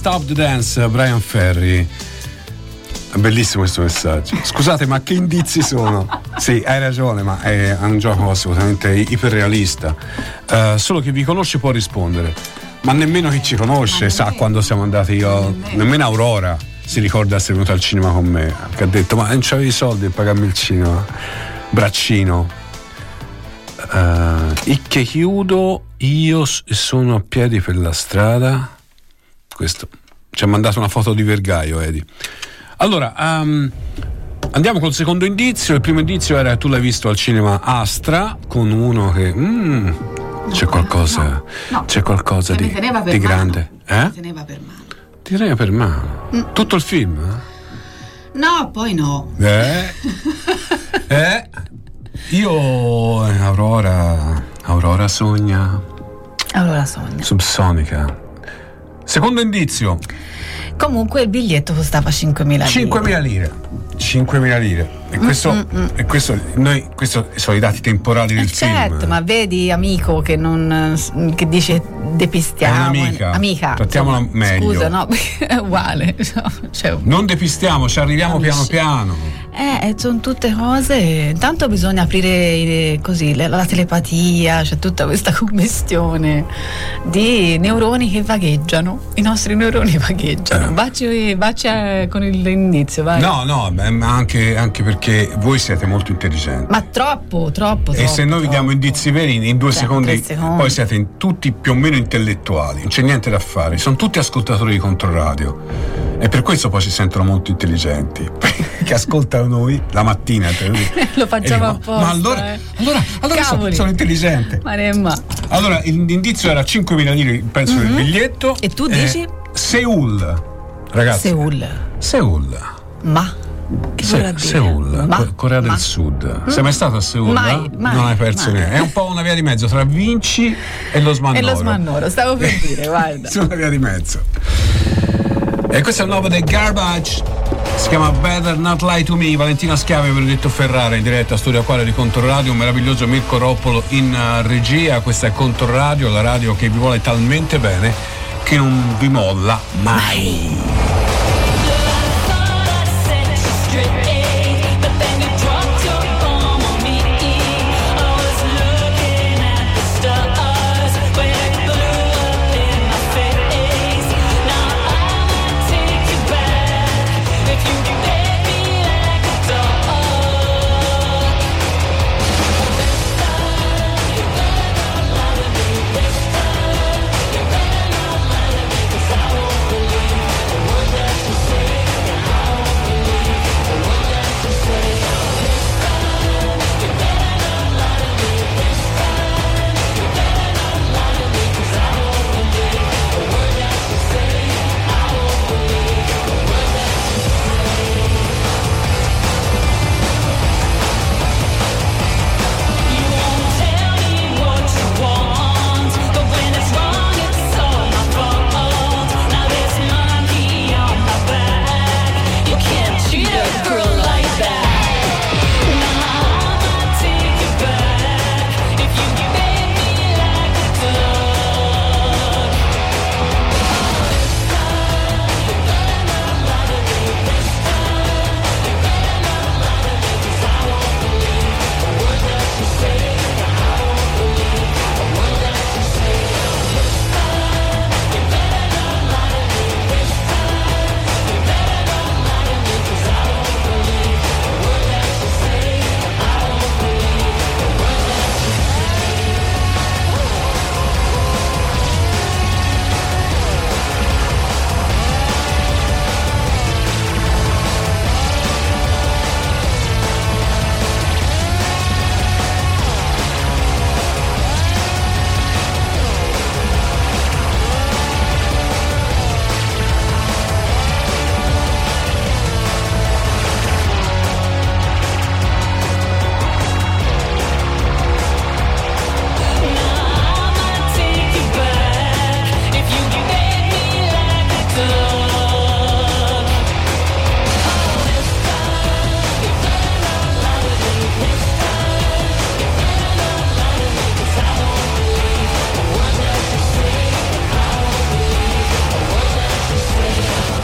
Stop the Dance, Brian Ferry. È bellissimo questo messaggio. Scusate, ma che indizi sono? Sì, hai ragione, ma è un gioco assolutamente iperrealista. Uh, solo chi vi conosce può rispondere, ma nemmeno chi ci conosce sa quando siamo andati io. Nemmeno Aurora si ricorda essere venuta al cinema con me, che ha detto: ma non c'avevi i soldi per pagarmi il cinema, braccino. Uh, e che chiudo, io sono a piedi per la strada. Questo ci ha mandato una foto di Vergaio, Edi. Allora, um, andiamo col secondo indizio. Il primo indizio era: tu l'hai visto al cinema Astra con uno che mm, c'è qualcosa, no, no. c'è qualcosa di, di grande. Eh? Ti teneva per mano. Ti teneva per mano. Mm. Tutto il film? Eh? No, poi no. Eh? eh? Io Aurora, Aurora sogna. Aurora sogna. Subsonica. Secondo indizio. Comunque il biglietto costava cinquemila lire. cinquemila lire. cinquemila lire. E questo, mm, mm, mm. E questo, noi, questo sono i dati temporali del eh certo, film. Ma vedi, amico, che non che dice depistiamo. È un'amica. Amica. Trattiamola insomma, meglio. Scusa, no, è uguale. Cioè, non depistiamo, ci arriviamo amici. piano piano. Eh, sono tutte cose. Intanto bisogna aprire così la, la telepatia, c'è tutta questa commistione di neuroni che vagheggiano. I nostri neuroni vagheggiano. Baci, baci con l'indizio, vai. No, no, ma anche, anche perché voi siete molto intelligenti. Ma troppo, troppo. E troppo, se noi vi diamo indizi veri in due cioè, secondi, secondi, poi siete in, tutti più o meno intellettuali, non c'è niente da fare. Sono tutti ascoltatori di Controradio. E per questo poi si sentono molto intelligenti, che ascoltano noi la mattina. Lo facciamo apposta. Ma allora, eh. allora, allora sono, sono intelligente. Maremma. Allora, l'indizio era cinquemila lire, penso, mm-hmm. del biglietto. E tu dici? Eh, Seul, ragazzi. Seul. Seul. Ma che Se, vorrà dire? Seul, Ma? Corea del Ma? Sud. Mm. Sei mai stato a Seul? Mai, mai, non hai perso mai. niente. È un po' una via di mezzo tra Vinci e lo Smannoro. E lo Smannoro, stavo per dire, guarda. Su una via di mezzo. E questo è il nuovo dei Garbage, si chiama Better Not Lie to Me. Valentina Schiavi, Benedetto Ferrara in diretta a Studio Aquario di Controradio, un meraviglioso Mirko Roppolo in uh, regia. Questa è Controradio, la radio che vi vuole talmente bene che non vi molla mai. Wonder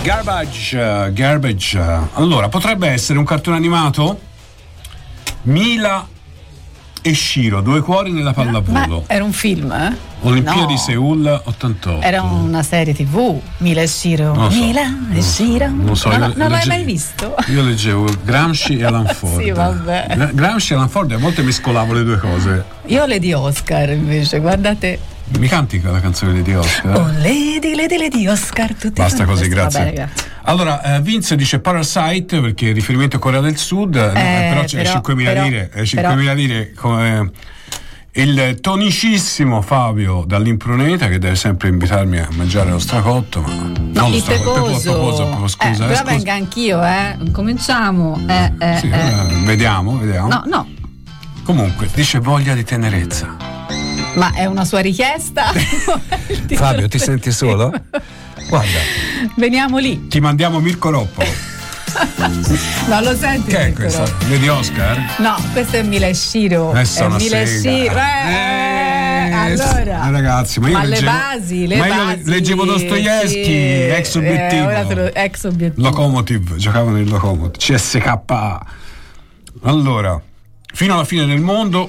Garbage, uh, Garbage. Uh, allora, potrebbe essere un cartone animato? Mila e Shiro, due cuori nella pallavolo. Ma era un film, eh? Olimpiadi No. Seul ottantotto. Era una serie tivù, Mila e Shiro. Non lo so. Mila e Shiro. Non so, non, io non l'hai legge- mai visto? Io leggevo Gramsci e Alan Ford. Sì, vabbè. Gra- Gramsci e Alan Ford, e a volte mescolavo le due cose. Io Lady Oscar invece, guardate. Mi canti la canzone di Oscar? Oh, Lady, Lady, Lady Oscar, tutti Basta così, Va grazie. bene, grazie. Allora, eh, Vince dice Parasite perché il riferimento a Corea del Sud, no, eh, però c'è però- cinquemila però- lire, eh, cinquemila lire come il tonicissimo Fabio dall'Impruneta che deve sempre invitarmi a mangiare lo stracotto, ma non lo Il stracotto, pecoso. il pecoso, proprio, scusa, eh, eh, però scusa. venga anch'io, eh. Cominciamo. Eh, eh, Sì, eh. eh, vediamo, vediamo. No, no, Comunque, dice voglia di tenerezza. ma è una sua richiesta? Fabio, ti senti solo? Guarda, Veniamo lì. ti mandiamo Mirko Roppolo. Non lo senti? Che è Mirko questa? Roppolo? Lady Oscar? No, questo è Mila e Shiro. Eh, sono è Mila e sega. Shiro. Eh, Eh, allora. eh, ragazzi, ma io le leggevo, basi, le ma io basi. leggevo Dostoevsky, sì. ex obiettivo. Eh, ora te lo- ex obiettivo. Locomotive, giocavo nel Locomotive, C S K A. Allora, fino alla fine del mondo,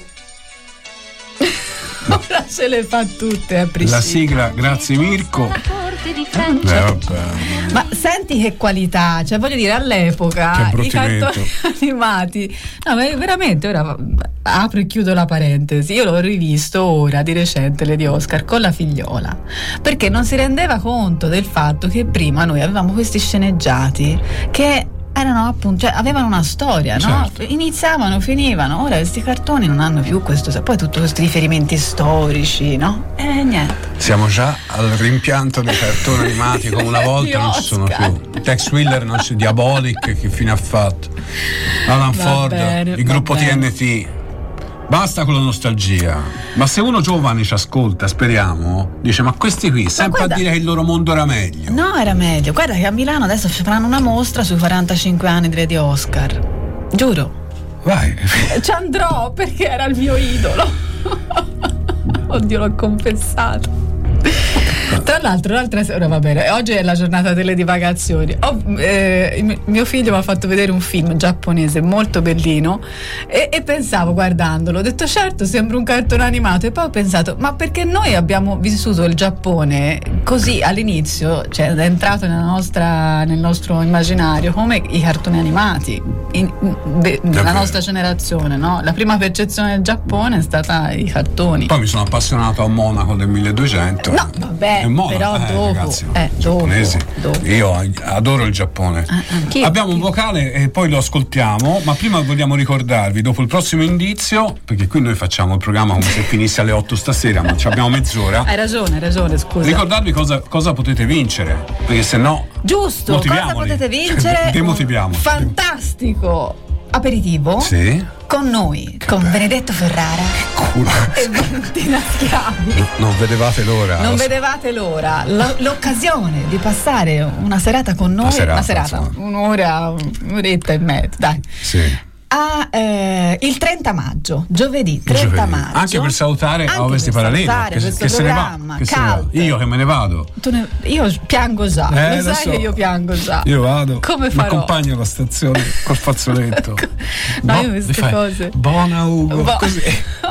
Ora ce le fa tutte a Priscilla. la sigla, grazie Mirko. Eh, vabbè. Ma senti che qualità, cioè voglio dire all'epoca Che i abbruttimento. cartoni animati, no ma veramente ora apro e chiudo la parentesi, io l'ho rivisto ora di recente Lady Oscar con la figliola perché non si rendeva conto del fatto che prima noi avevamo questi sceneggiati che erano appunto, cioè avevano una storia, no? Certo. Iniziavano, finivano. Ora questi cartoni non hanno più questo, poi tutti questi riferimenti storici, no? E niente. Siamo già al rimpianto dei cartoni animati come una volta non ci sono più. Tex Willer non c'è, Diabolic che fine ha fatto? Alan Va Ford, bene, il va gruppo bene. T N T. Basta con la nostalgia. Ma se uno giovane ci ascolta, speriamo, dice: ma questi qui, sempre guarda- a dire che il loro mondo era meglio. No, era meglio. Guarda che a Milano adesso faranno una mostra sui quarantacinque anni di Lady Oscar. Giuro. Vai. Ci andrò perché era il mio idolo. Oddio, l'ho confessato. Tra l'altro, l'altra sera, va bene, oggi è la giornata delle divagazioni. Ho, eh, il mio figlio mi ha fatto vedere un film giapponese molto bellino e, e pensavo guardandolo, ho detto certo sembra un cartone animato, e poi ho pensato ma perché noi abbiamo vissuto il Giappone così all'inizio, cioè è entrato nella nostra, nel nostro immaginario come i cartoni animati in, de, nella nostra generazione, no? La prima percezione del Giappone è stata i cartoni. Poi mi sono appassionato a Monaco del milleduecento. No, vabbè, È Monaco, però eh, dopo, ragazzi, eh, dopo, giapponesi. dopo. Io adoro il Giappone. anch'io. Abbiamo un vocale e poi lo ascoltiamo, ma prima vogliamo ricordarvi, dopo il prossimo indizio, perché qui noi facciamo il programma come se finisse alle otto stasera, ma ci abbiamo mezz'ora. Hai ragione, hai ragione, scusa. Ricordarvi cosa, cosa potete vincere, perché se no Giusto, cosa motiviamoli. potete vincere? Demotiviamo. Un fantastico aperitivo Sì? con noi, con Benedetto Ferrara e Valentina Schiavi. Non vedevate l'ora. Non Lo so. vedevate l'ora, L- l'occasione di passare una serata con noi, Una serata, una serata, insomma. un'ora, un'oretta e mezza, dai. Sì. A, eh, il trenta maggio, giovedì trenta Giovedì. maggio. Anche per salutare Anche a Ovest per Parallelo salutare che, questo che se ne va, programma, che se ne va. Cult. Io che me ne vado. Tu ne- io piango già, Eh, lo lo sai so. che io piango già. Io vado. Come Mi farò? accompagno alla stazione col fazzoletto. No, io Bo- queste fai, cose. Buona Ugo. Bo- Così.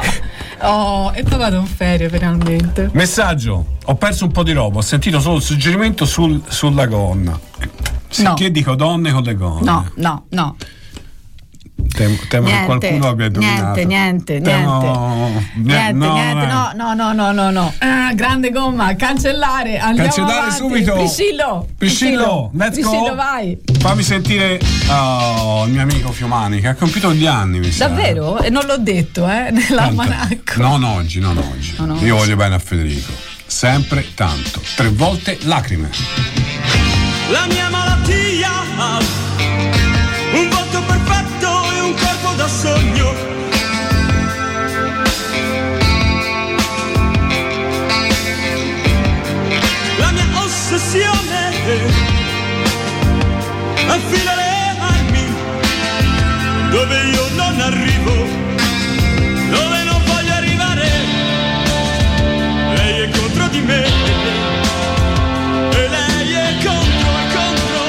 Oh, e poi vado in ferie finalmente. Messaggio: ho perso un po' di roba, ho sentito solo il suggerimento sul, sulla gonna. Sì, No. che dico donne con le gonne. No, no, no. Temo, temo che Niente, qualcuno abbia indovinato. niente, niente, Temo- Niente, no, niente, eh. no, no, no, no, no, no. Ah, grande gomma, cancellare, andiamo Cancellare avanti. subito. Priscillo, Priscillo, let's go. Priscillo, vai. Fammi sentire oh, il mio amico Fiumani che ha compiuto gli anni, mi sa. Davvero? E non l'ho detto, eh, nell'almanacco. Non oggi, non oggi. Non oggi. Io voglio bene a Federico. Sempre tanto. Tre volte lacrime. La mia malattia, un volto perfetto e un corpo da sogno. La mia ossessione, affila le armi dove io non arrivo, dove non voglio arrivare. Lei è contro di me e lei è contro, è contro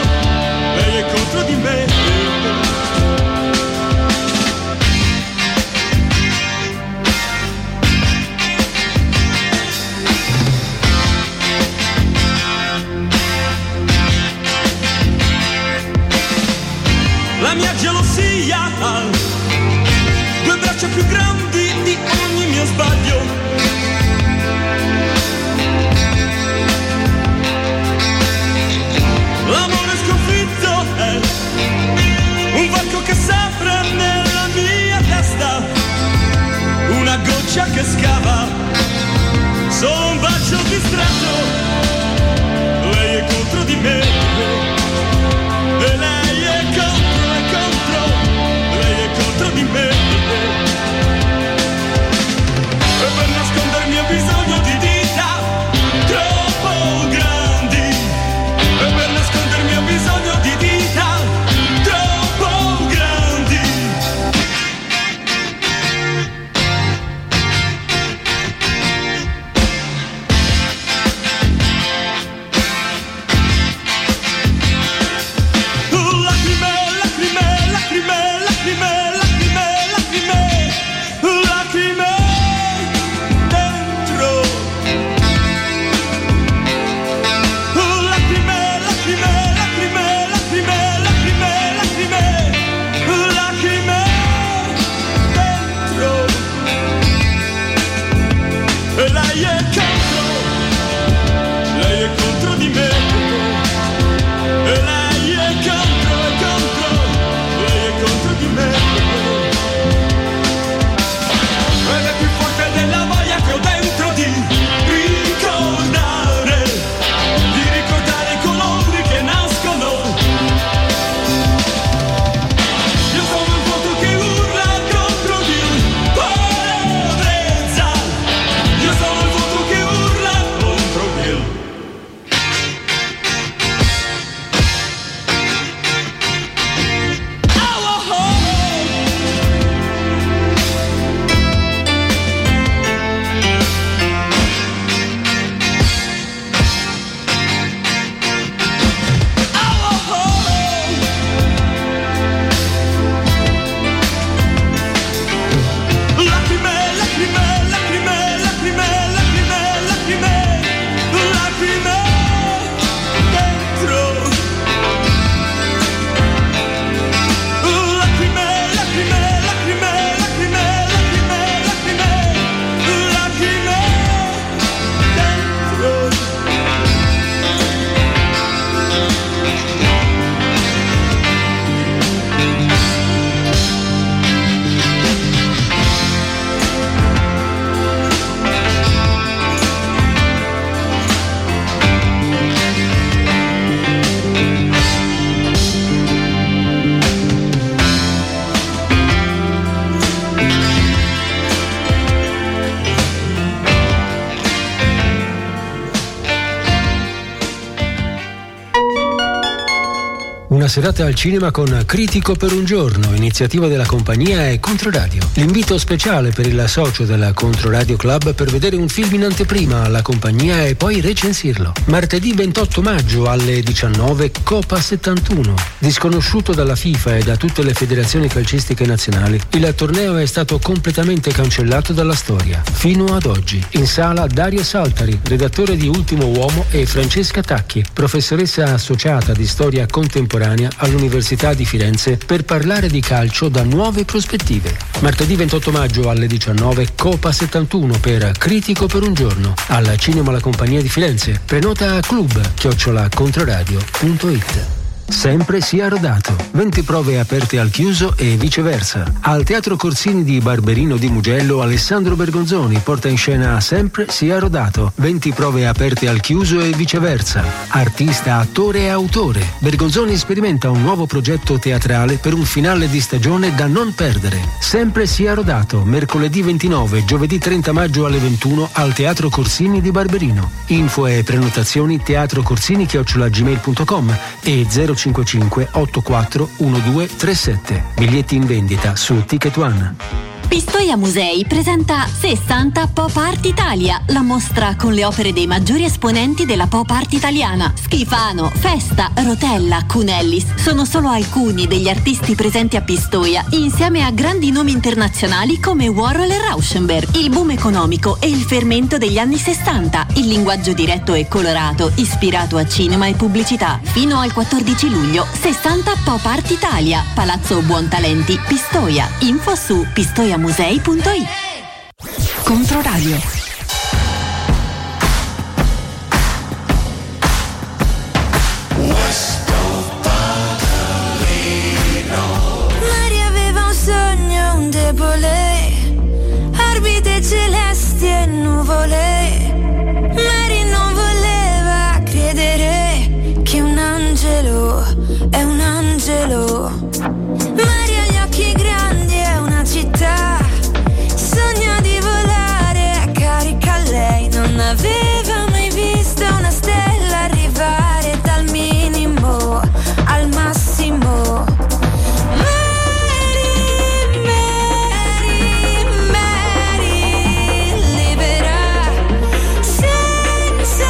Una serata al cinema con Critico per un giorno, iniziativa della compagnia e Controradio. L'invito speciale per il socio della Controradio Club per vedere un film in anteprima alla compagnia e poi recensirlo. Martedì ventotto maggio alle diciannove, Copa settantuno. Disconosciuto dalla FIFA e da tutte le federazioni calcistiche nazionali, il torneo è stato completamente cancellato dalla storia, fino ad oggi. In sala Dario Saltari, redattore di Ultimo Uomo, e Francesca Tacchi, professoressa associata di storia contemporanea all'Università di Firenze, per parlare di calcio da nuove prospettive. Martedì ventotto maggio alle diciannove, Copa settantuno per Critico per un giorno, al Cinema La Compagnia di Firenze. Prenota a club chiocciola controradio punto it. Sempre sia rodato. venti prove aperte al chiuso e viceversa. Al Teatro Corsini di Barberino di Mugello, Alessandro Bergonzoni porta in scena Sempre sia rodato. venti prove aperte al chiuso e viceversa. Artista, attore e autore. Bergonzoni sperimenta un nuovo progetto teatrale per un finale di stagione da non perdere. Sempre sia rodato. Mercoledì ventinove, giovedì trenta maggio alle ventuno al Teatro Corsini di Barberino. Info e prenotazioni teatrocorsini chiocciola gmail punto com e zero cinquantacinque ottantaquattro dodici trentasette. Biglietti in vendita su Ticket One. Pistoia Musei presenta sessanta Pop Art Italia, la mostra con le opere dei maggiori esponenti della pop art italiana. Schifano, Festa, Rotella, Cunellis sono solo alcuni degli artisti presenti a Pistoia, insieme a grandi nomi internazionali come Warhol e Rauschenberg. Il boom economico e il fermento degli anni sessanta, il linguaggio diretto e colorato, ispirato a cinema e pubblicità. Fino al quattordici luglio, sessanta Pop Art Italia, Palazzo Buontalenti, Pistoia. Info su pistoia musei punto it. Controradio. Maria aveva un sogno, un debole, orbite celesti e nuvole. Mary non voleva credere che un angelo è un angelo. Maria ha gli occhi grandi, è una città, sogna di volare, carica lei, non aveva mai visto una stella arrivare dal minimo al massimo. Mary, Mary, Mary, libera, senza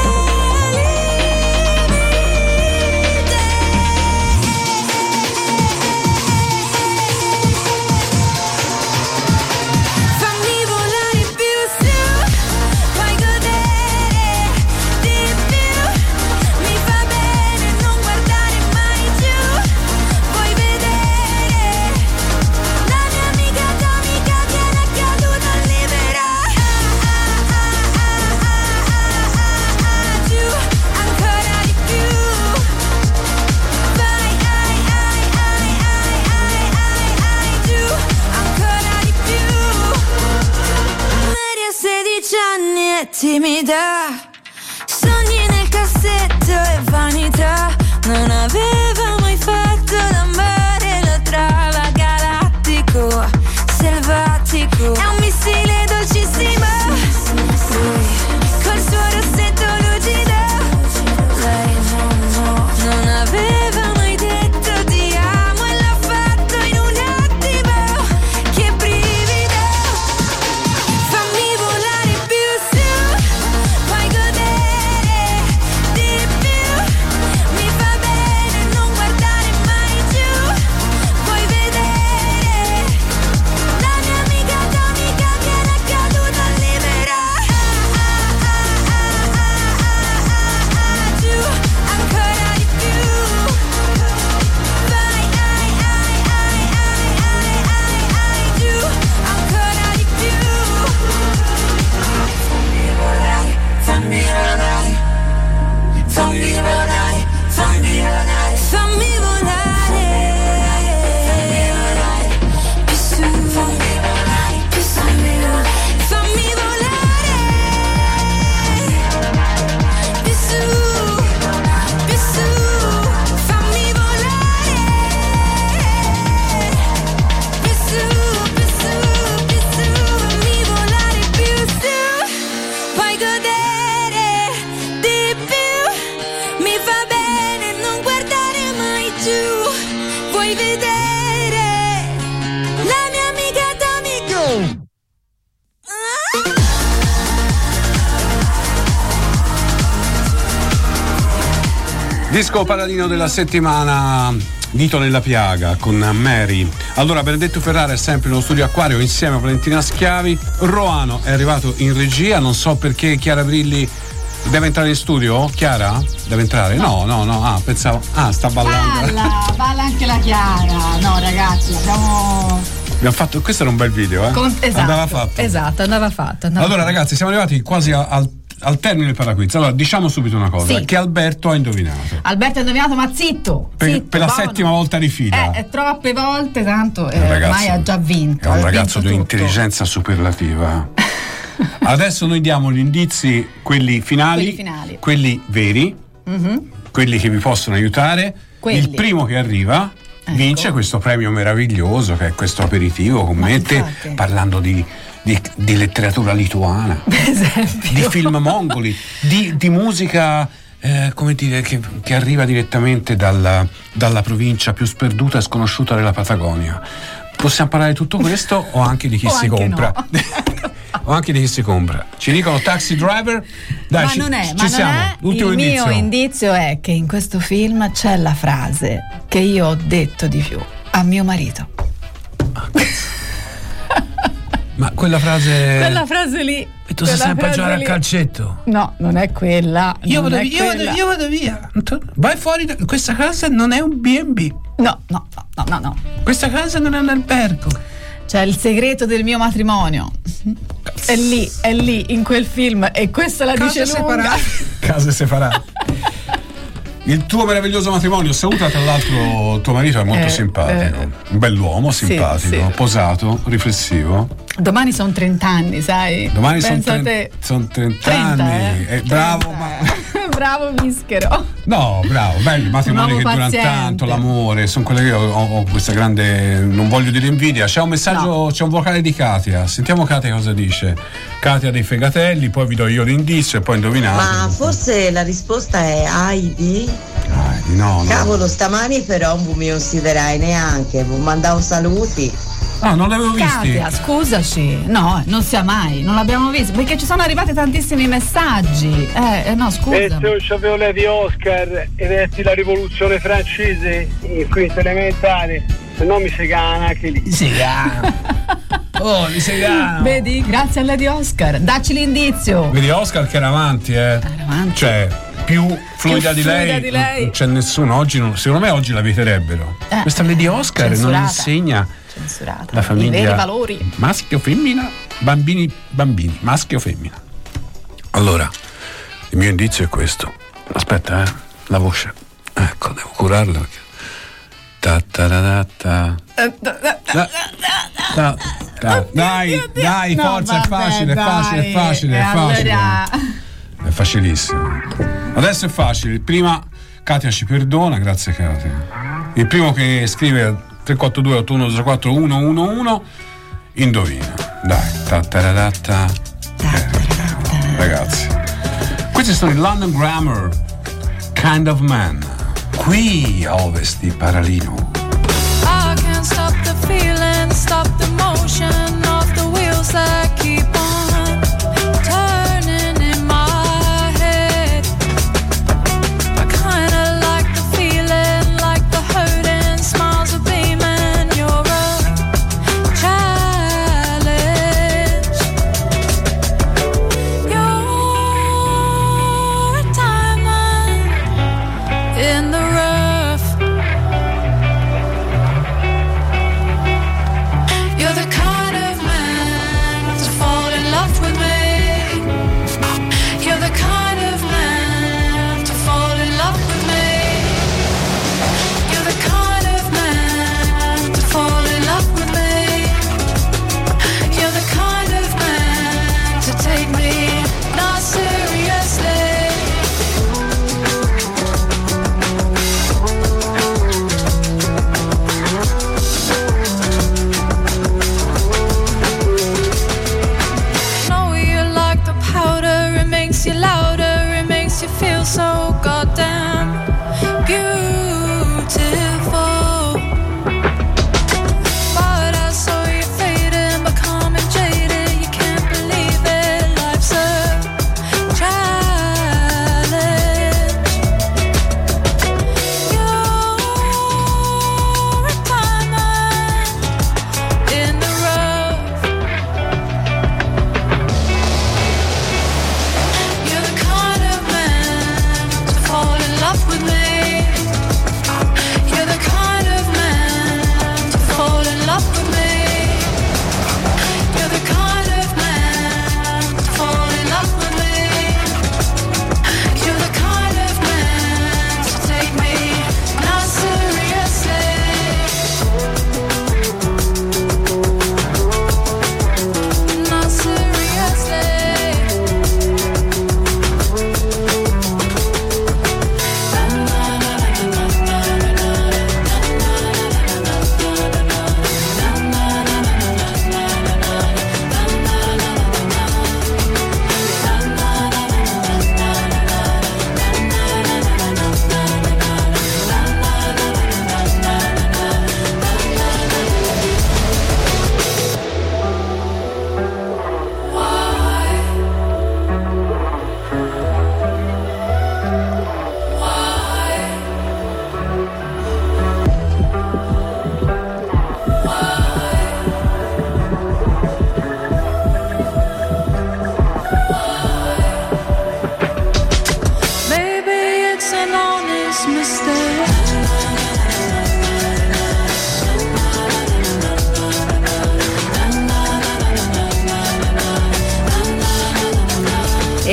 limite. Disco paladino della settimana, Dito nella piaga con Mary. Allora, Benedetto Ferrara è sempre nello studio Acquario insieme a Valentina Schiavi. Roano è arrivato in regia, non so perché Chiara Brilli deve entrare in studio. Chiara? Deve entrare? No, no, no, ah, pensavo. Ah, sta ballando. Balla, balla anche la Chiara. No, ragazzi, abbiamo Abbiamo fatto, questo era un bel video, eh? Con, esatto, andava fatto. Esatto, andava fatto. Andava allora, fatto. ragazzi, siamo arrivati quasi a, al, al termine del paraquiz. Allora, diciamo subito una cosa: sì. che Alberto ha indovinato. Alberto ha indovinato, ma zitto! Per, zitto, per la buono. settima volta di fila. Eh, troppe volte, tanto eh, ragazzo, ormai ha già vinto. È un ha ragazzo vinto di tutto. intelligenza superlativa. Adesso noi diamo gli indizi, quelli finali, Quelli finali. quelli veri, Mhm. quelli che vi possono aiutare. Quelli. Il primo che arriva vince questo premio meraviglioso che è questo aperitivo con me e te, infatti. parlando di, di, di letteratura lituana, Per esempio. di film mongoli, di, di musica eh, come dire che, che arriva direttamente dalla, dalla provincia più sperduta e sconosciuta della Patagonia. Possiamo parlare di tutto questo o anche di chi O si anche compra? no. O anche di chi si compra. Ci dicono Taxi Driver. Dai, ma ci, non è, ci ma non siamo. è. Ultimo il indizio. mio indizio è che in questo film c'è la frase che io ho detto di più a mio marito. Ma quella frase. Quella frase lì. E tu sei quella sempre a frase giocare a lì. calcetto. No, non è quella. Io non vado, è via, io, vado, quella. io vado via. Vai fuori. Da, questa casa non è un B and B. No, no, no, no, no. Questa casa non è un albergo. C'è il segreto del mio matrimonio. È lì, è lì, in quel film. E questa la Case dice lunga. separate. Case separate. Il tuo meraviglioso matrimonio. Saluta tra l'altro tuo marito, è molto Eh, simpatico. eh. Un bell'uomo, Sì, simpatico, sì. posato, riflessivo. Domani sono trenta anni, sai? Domani sono Pensa a trenta, te. son trenta trenta, anni. eh. Eh, bravo, ma. Bravo Mischero. No, bravo, belli, matrimoni Un che uomo durano paziente. tanto, l'amore, sono quelle che ho, ho- ho questa grande, non voglio dire invidia. C'è un messaggio, c'è un vocale di Katia. Sentiamo Katia cosa dice. Katia dei Fegatelli, poi vi do io l'indizio e poi indovinate. Ma forse la risposta è Heidi? Heidi, no, no. Cavolo, stamani però non mi considerai neanche, vi mandavo saluti. Ah, non l'avevo visti. Katia, scusaci. No, non sia mai, non l'abbiamo visto. Perché ci sono arrivati tantissimi messaggi. Eh, eh no, E scusa. se io c'avevo lei di Oscar e vetti la rivoluzione francese in quinta elementare, se no mi segana anche lì. Segana. Oh, mi segano. Vedi, grazie a Lady Oscar. Dacci l'indizio. Vedi Oscar che era avanti, eh. avanti. Cioè, più fluida, Più di, lei, fluida di lei. non c'è nessuno. Oggi non- secondo me oggi la vieterebbero. Eh, Questa Lady Oscar non censurata. insegna Censurata. la famiglia. I veri valori. Maschio, femmina, bambini, bambini, maschio, femmina. Allora, il mio indizio è questo. Aspetta, eh, la voce. Ecco, devo curarla. perché- Ta ta ta ta ta. Ta- ta- ta- Dai, dai, No, forza, è vabbè, facile, è facile, è dai. facile, E è facile. allora- È facilissimo. Adesso è facile. Il prima, Katia ci perdona, grazie Katia. Il primo che scrive tre quattro due otto uno zero quattro uno uno uno indovina. Dai, ta ta ta ta ta. Eh, ragazzi. Questi sono i London Grammar, Kind of Man. Qui a ovest di Paralino. I can't stop the feeling, stop the motion of the wheels that keep on turning in my head. I kinda like the feeling, like the hurting smiles are beaming. You're a challenge. You're a diamond in the rough. You're the kind of man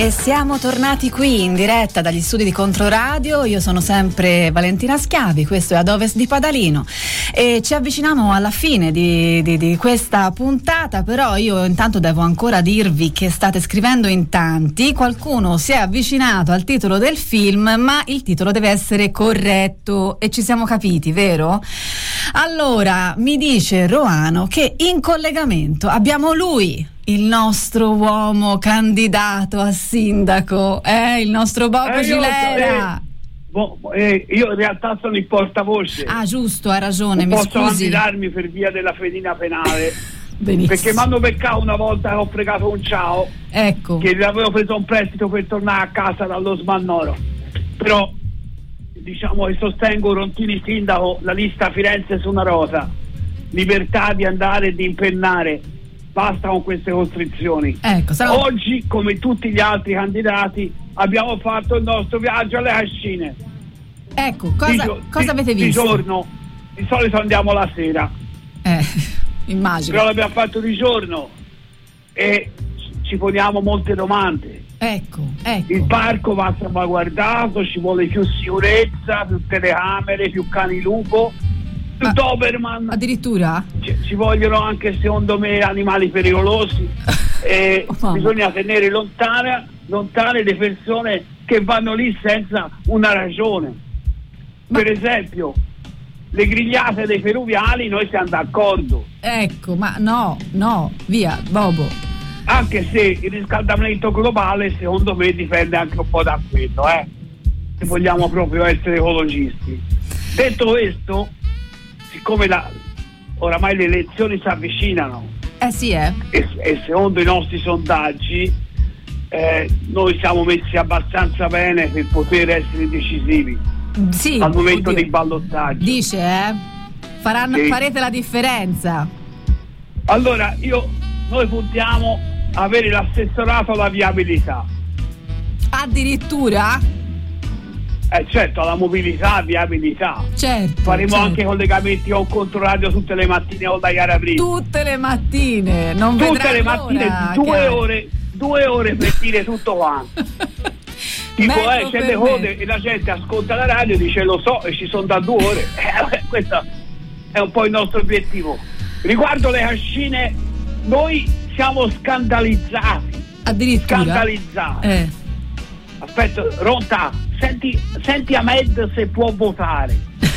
E siamo tornati qui in diretta dagli studi di Controradio. Io sono sempre Valentina Schiavi, questo è Ad Ovest di Padalino e ci avviciniamo alla fine di, di, di questa puntata, però io intanto devo ancora dirvi che state scrivendo in tanti. Qualcuno si è avvicinato al titolo del film, ma il titolo deve essere corretto e ci siamo capiti, vero? Allora mi dice Roano che in collegamento abbiamo lui, il nostro uomo candidato a sindaco, eh, il nostro Bobo eh, Gilera. Eh, bo, eh, io in realtà sono il portavoce. Ah, giusto, ha ragione, non mi posso scusi. candidarmi per via della fedina penale. Benissimo. Perché mi hanno beccato una volta che ho fregato un ciao. Ecco. Che avevo preso un prestito per tornare a casa dallo Smannoro. Però diciamo che sostengo Rontini sindaco, la lista Firenze su una rosa. Libertà di andare e di impennare. Basta con queste costrizioni. Ecco, sarà... Oggi, come tutti gli altri candidati, abbiamo fatto il nostro viaggio alle Cascine. Ecco, cosa, di gio- cosa di, avete visto? Di giorno, di solito andiamo la sera. Eh, immagino. Però l'abbiamo fatto di giorno e ci poniamo molte domande. Ecco, ecco. Il parco va salvaguardato, ci vuole più sicurezza, più telecamere, più cani lupo. Ma Doberman, addirittura ci, ci vogliono anche secondo me animali pericolosi e oh, bisogna tenere lontana, lontane le persone che vanno lì senza una ragione. Ma... per esempio le grigliate dei peruviani noi siamo d'accordo, ecco, ma no, no, via Bobo, anche se il riscaldamento globale secondo me dipende anche un po' da quello, eh? Se vogliamo proprio essere ecologisti. Detto questo, siccome la, oramai le elezioni si avvicinano eh sì, eh. e, e secondo i nostri sondaggi eh, noi siamo messi abbastanza bene per poter essere decisivi sì, al momento oddio. dei ballottaggi. Dice, eh? Faranno, sì. Farete la differenza. Allora io noi puntiamo a avere l'assessorato alla viabilità. Addirittura? Eh certo, alla mobilità, viabilità. Certo. Faremo certo. anche collegamenti con Controradio tutte le mattine con la Chiara Brito. Tutte le mattine, non Tutte le l'ora, mattine, due che... ore, due ore per dire tutto quanto. Tipo, eh, c'è le code e la gente ascolta la radio e dice lo so e ci sono da due ore. Eh, questo è un po' il nostro obiettivo. Riguardo le Cascine, noi siamo scandalizzati. Addirittura? Scandalizzati. Eh. Aspetta, Ronta, senti, senti Ahmed se può votare.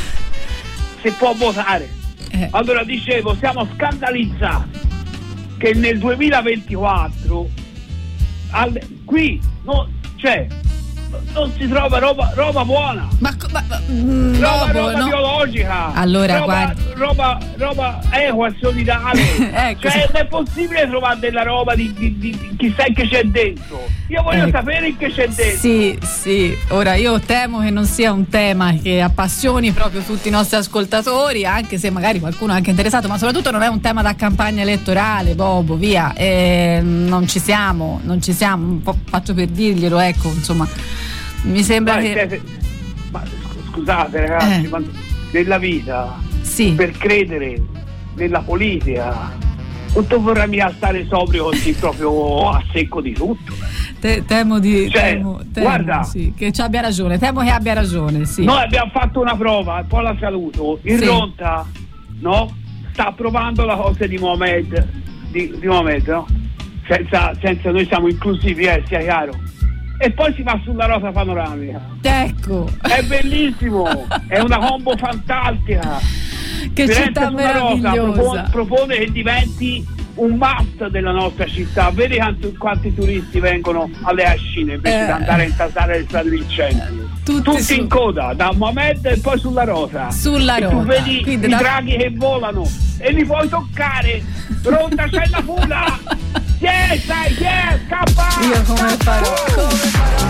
Se può votare. Eh. Allora dicevo, siamo scandalizzati che nel duemilaventiquattro al, qui no, cioè non si trova roba, roba buona, ma, ma, mm, roba, no, roba no. biologica, allora roba, guarda, roba, roba equa, solidale. Ecco. Cioè non è possibile trovare della roba di, di, di, di chissà che c'è dentro. Io voglio ecco. sapere che c'è dentro. Sì, sì, ora io temo che non sia un tema che appassioni proprio tutti i nostri ascoltatori, anche se magari qualcuno è anche interessato, ma soprattutto non è un tema da campagna elettorale, Bobo, via, e non ci siamo, non ci siamo, un po' faccio per dirglielo, ecco, insomma, mi sembra ma, che... siete, ma scusate ragazzi, eh. ma nella vita, sì. per credere nella politica, non dovrà mica stare sobrio così proprio a secco di tutto. Te, temo di cioè, temo, temo, guarda, sì, che ci abbia ragione, temo che abbia ragione, sì. Noi abbiamo fatto una prova, poi la saluto. Il sì. Ronta, no? Sta provando la cosa di Mohamed, di, di Mohamed, no? Senza, senza noi siamo inclusivi, eh, sia chiaro. E poi si va sulla rosa panoramica. Ecco. È bellissimo, è una combo fantastica. Che Firenze città sulla rosa meravigliosa. propone, propone che diventi un must della nostra città. Vedi quanti, quanti turisti vengono alle Cascine invece eh. di andare a intasare le strade del centro. Tutti, Tutti su... in coda, da Mohamed e poi sulla rosa. Sulla e rosa. tu vedi Quindi i da... draghi che volano e li puoi toccare. Pronta, c'è la fuga. Chi è? Sai chi è? Scappa! Io come Scappa! farò? Come farò?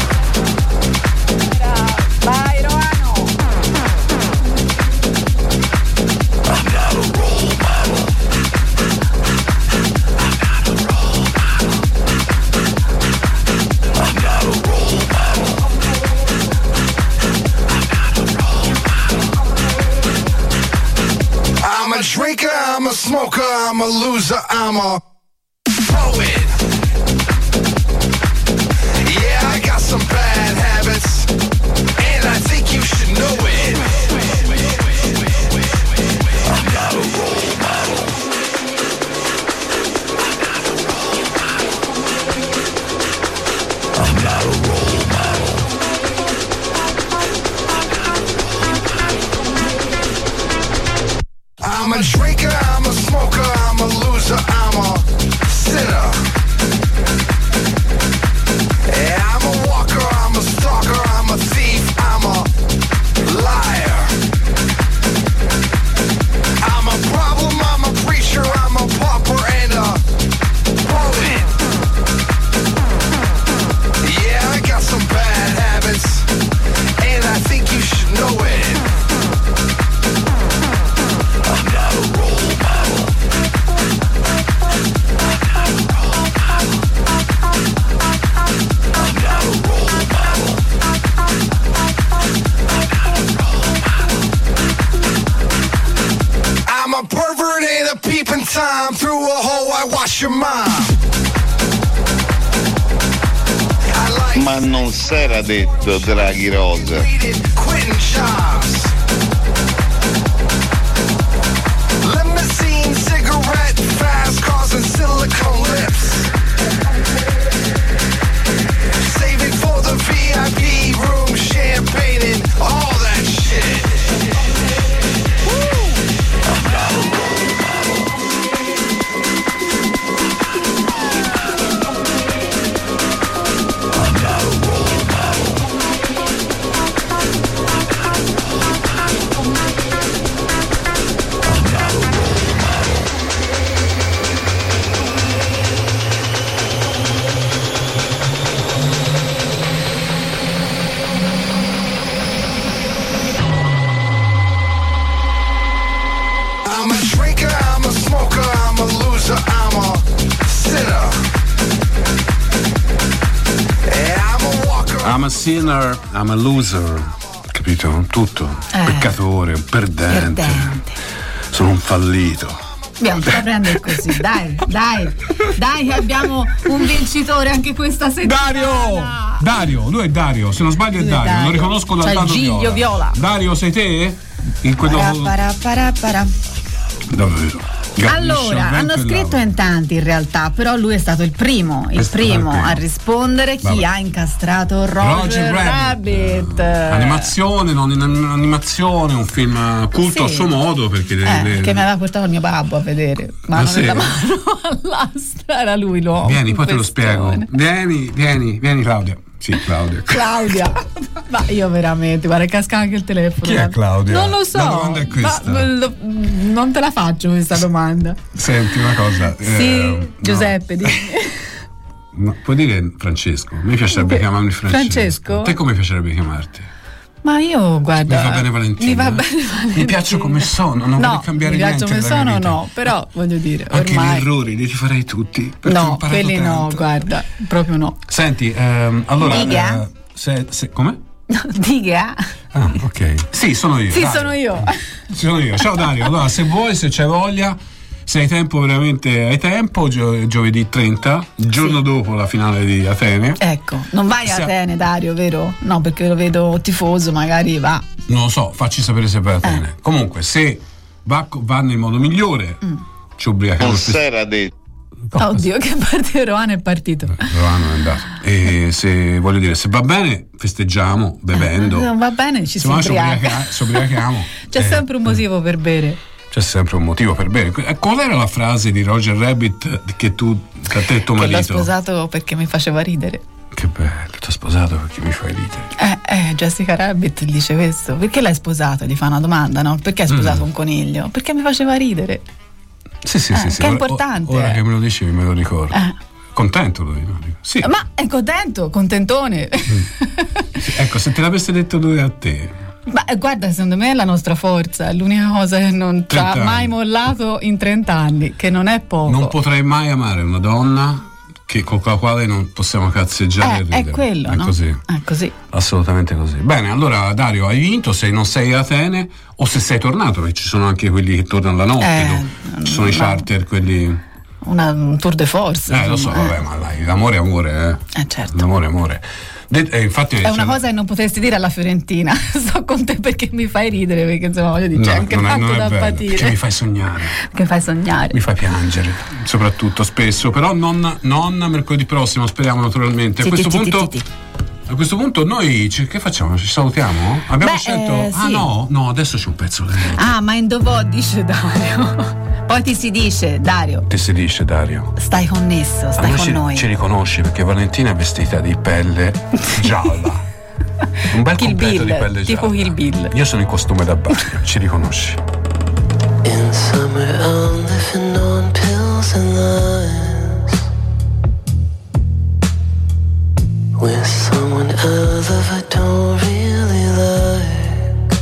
Vai Roano! I'm a drinker, I'm a smoker, I'm a loser, I'm a poet. Yeah, It's your mom. Ma non s'era detto Draghi Rosa. Quitting jobs. Limousine, cigarette, fast cars and silicone lips. Saving for the V I P room, champagne and all that shit. I'm not a role model. I'm not a role model. I'm not a role model. I'm a drinker, I'm a smoker, I'm a loser, I'm a sinner. Yeah, I'm a walker. I'm a sinner, I'm a loser, capito? Tutto. Eh. Peccatore, un perdente. Perdente. Sono un fallito. Abbiamo da prendere così, dai, dai, dai, che abbiamo un vincitore anche questa settimana. Dario! Dario, lui è Dario, se non sbaglio è Lui è Dario, Dario. lo riconosco dal C'ha il bando giglio viola. viola. Dario, sei te? In quello Para, para, para, para. davvero. Allora, hanno scritto in tanti in realtà, però lui è stato il primo, il È stato primo il primo. a rispondere. Chi Vabbè. ha incastrato Roger, Roger Rabbit. Animazione, non in animazione, un film culto Sì. a suo modo perché le- Eh, le- che mi aveva portato il mio babbo a vedere. Mano Ah, sì? nella mano all'astra, era lui l'uomo. Vieni, in poi te lo spiego. questione. Vieni, vieni, vieni Claudia. Sì, Claudia. Claudia, ma io veramente, guarda, casca anche il telefono. Chi è Claudia? Non lo so. La domanda è questa. Ma, lo- non te la faccio questa domanda. Senti una cosa. Sì, eh, Giuseppe, dimmi. no, puoi dire Francesco? Mi piacerebbe Che- chiamarmi Francesco. Francesco? Te come piacerebbe chiamarti? Ma io, guarda. Mi va bene Valentina. Mi va bene Valentina. Mi piaccio come sono, non no, voglio cambiare mi niente. piaccio come della mia sono, vita. no, però voglio dire, Anche gli ormai. errori li farei tutti. perché ho No, imparato quelli no, tanto. guarda, proprio no. Senti, ehm, allora. Diga. eh, se, se, come? Dica. Ah, ok. Sì, sono io. Sì, Dario. sono io. Sono io. Ciao Dario. Allora, se vuoi, se c'hai voglia, se hai tempo, veramente hai tempo, gio- giovedì trenta, il giorno dopo la finale di Atene. Ecco, non vai a Sia- Atene, Dario, vero? No, perché lo vedo tifoso, magari va. Non lo so, facci sapere se vai a Atene. Eh. Comunque, se va, va nel modo migliore, Mm. ci ubriachiamo. Non s'era detto. Oddio, che parte Roano è partito. Rovano è andato. E se voglio dire, se va bene, festeggiamo bevendo. Non va bene, ci Se si no, ci ubriaca. ubriaca- ci ubriachiamo. C'è Eh, sempre un motivo per bere. C'è sempre un motivo per bere. Eh, Qual era la frase di Roger Rabbit che tu, che a te e tuo Che l'ho marito? sposato perché mi faceva ridere. Che bello, ti ho sposato perché mi fai ridere. Eh, eh, Jessica Rabbit gli dice questo. Perché l'hai sposato? Gli fa una domanda, no? Perché hai sposato Mm. un coniglio? Perché mi faceva ridere. Sì, sì, Eh, sì, sì. che è Ora- importante. Ora che me lo dicevi, me lo ricordo. Eh. Contento lo dico. Sì. Ma è contento, contentone. Sì, ecco, se te l'avesse detto lui a te. Ma eh, guarda, secondo me è la nostra forza, è l'unica cosa che non ci ha trenta mai anni. mollato in trenta anni, che non è poco. Non potrei mai amare una donna che, con la quale non possiamo cazzeggiare e Eh, ridere. è quello, È no? così. È così. Assolutamente così. Bene, allora Dario, hai vinto se non sei a Atene o se sei tornato, perché ci sono anche quelli che tornano la notte, Eh, no? Ci sono i no. charter, quelli. Una, un tour de force. Eh, lo so, insomma, vabbè, ma dai, l'amore è amore, eh. Eh, certo. L'amore è amore. De- eh, infatti, È una cioè, cosa che non potresti dire alla Fiorentina. Sto con te perché mi fai ridere, perché insomma voglio dire, no, c'è anche non è, tanto non è da bello, patire. perché mi fai sognare, Che fai sognare. mi fai piangere, soprattutto spesso, però non, non mercoledì prossimo, speriamo naturalmente. A Sì, questo sì, sì, punto sì, sì. A questo punto noi ci- che facciamo? Ci salutiamo? Abbiamo Beh, scelto. eh, Ah sì. no, no, adesso c'è un pezzo lento. Ah, ma in dov'ho, dice Dario. Poi ti si dice, Dario, Ti si dice Dario. stai connesso, stai Allora con ci, noi. ci riconosci perché Valentina è vestita di pelle gialla. Un bel Kill completo Bill, di pelle tipo gialla. Kill Bill. Io sono in costume da bagno, ci riconosci. In summer I'm living on pills and lies with someone I love I don't really like.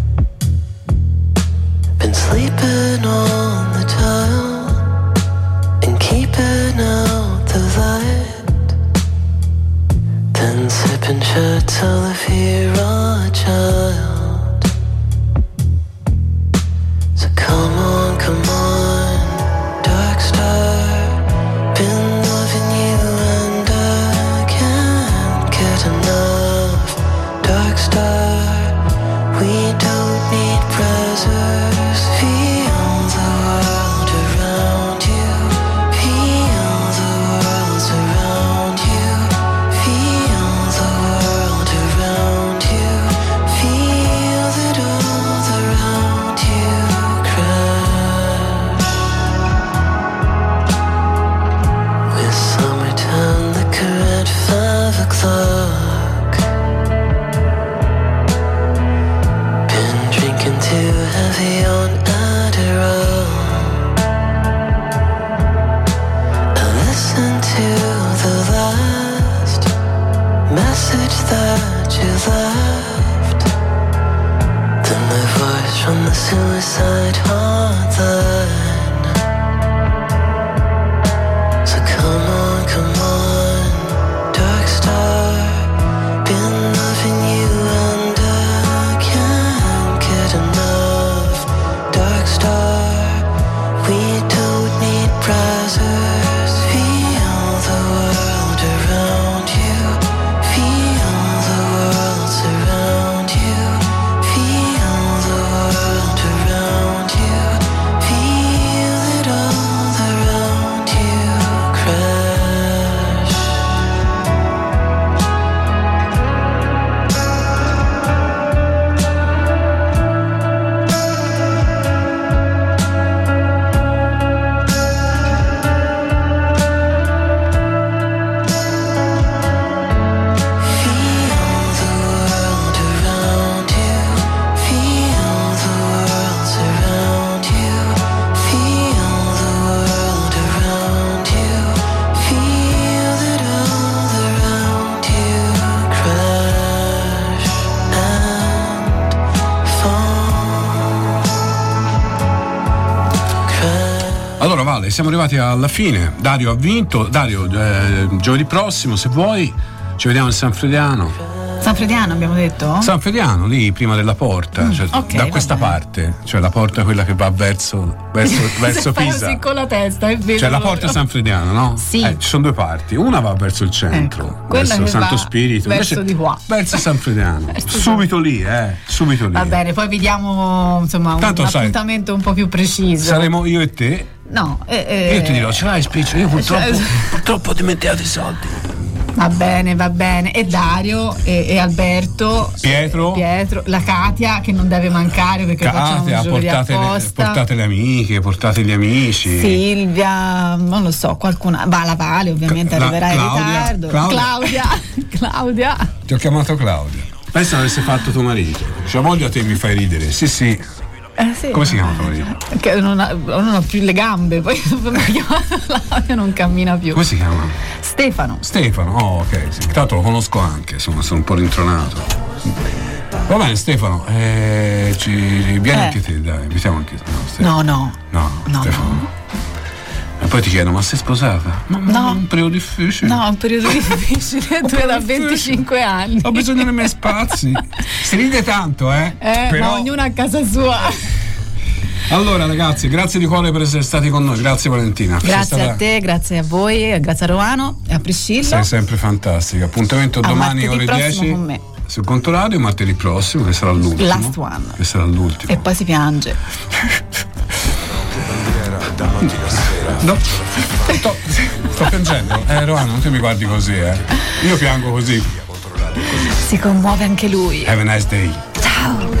Been sleeping on the tile and keeping out the light, then sipping shots all if you're a child. So come on, come on, dark star, Siamo arrivati alla fine. Dario ha vinto. Dario, eh, giovedì prossimo, se vuoi, ci vediamo in San Frediano. San Frediano abbiamo detto? San Frediano, lì prima della porta, mm, cioè, okay, da questa parte, cioè la porta quella che va verso, verso, verso Pisa. Così con la testa, è vero. Cioè la porta San Frediano, no? Sì. Eh, ci sono due parti, una va verso il centro, ecco, verso Santo Spirito, verso invece di qua. Verso San Frediano. Verso subito lì, eh, subito lì. Va bene, poi vi diamo insomma un, Tanto, un sai, appuntamento un po' più preciso. Saremo io e te. No, eh, eh, io ti dirò, ce l'hai spiccio? Io purtroppo, cioè, purtroppo ho dimenticato i soldi. Va bene, va bene. E Dario e, e Alberto, Pietro, Pietro, la Katia che non deve mancare perché Katia, facciamo un giovedì portate apposta. Le, portate le amiche, portate gli amici. Silvia, non lo so, qualcuna. Va, la Vale ovviamente la, arriverà Claudia, in ritardo. Claudia. Claudia, Claudia. Ti ho chiamato Claudia. Pensa avesse fatto tuo marito. Cioè, voglio a te mi fai ridere. Sì, sì. Eh, sì. Come si chiama tuo marito? Che non ha, non ha più le gambe, poi Claudia non cammina più. Come si chiama? Stefano. Stefano, oh ok, sì. Tanto lo conosco anche, insomma, sono un po' rintronato. Va bene Stefano, eh, ci, vieni eh. anche te, dai, invitiamo anche te. No, no. No, no Stefano. No. E poi ti chiedo, ma sei sposata? No, no. È un periodo difficile. No, è un periodo difficile, tu hai da venticinque anni. Ho bisogno dei miei spazi. Si ride tanto, eh? Eh, Però... ma ognuno a casa sua. Allora ragazzi, grazie di cuore per essere stati con noi, grazie Valentina. Grazie stata... a te, grazie a voi, grazie a Romano e a Priscilla. Sei sempre fantastica. Appuntamento a domani ore dieci con me. Sul Contoradio, martedì prossimo, che sarà l'ultimo. Last one. Che sarà l'ultimo. E poi si piange. No, sto, sto piangendo. Eh Romano, non ti mi guardi così, eh. Io piango così. Si commuove anche lui. Have a nice day. Ciao.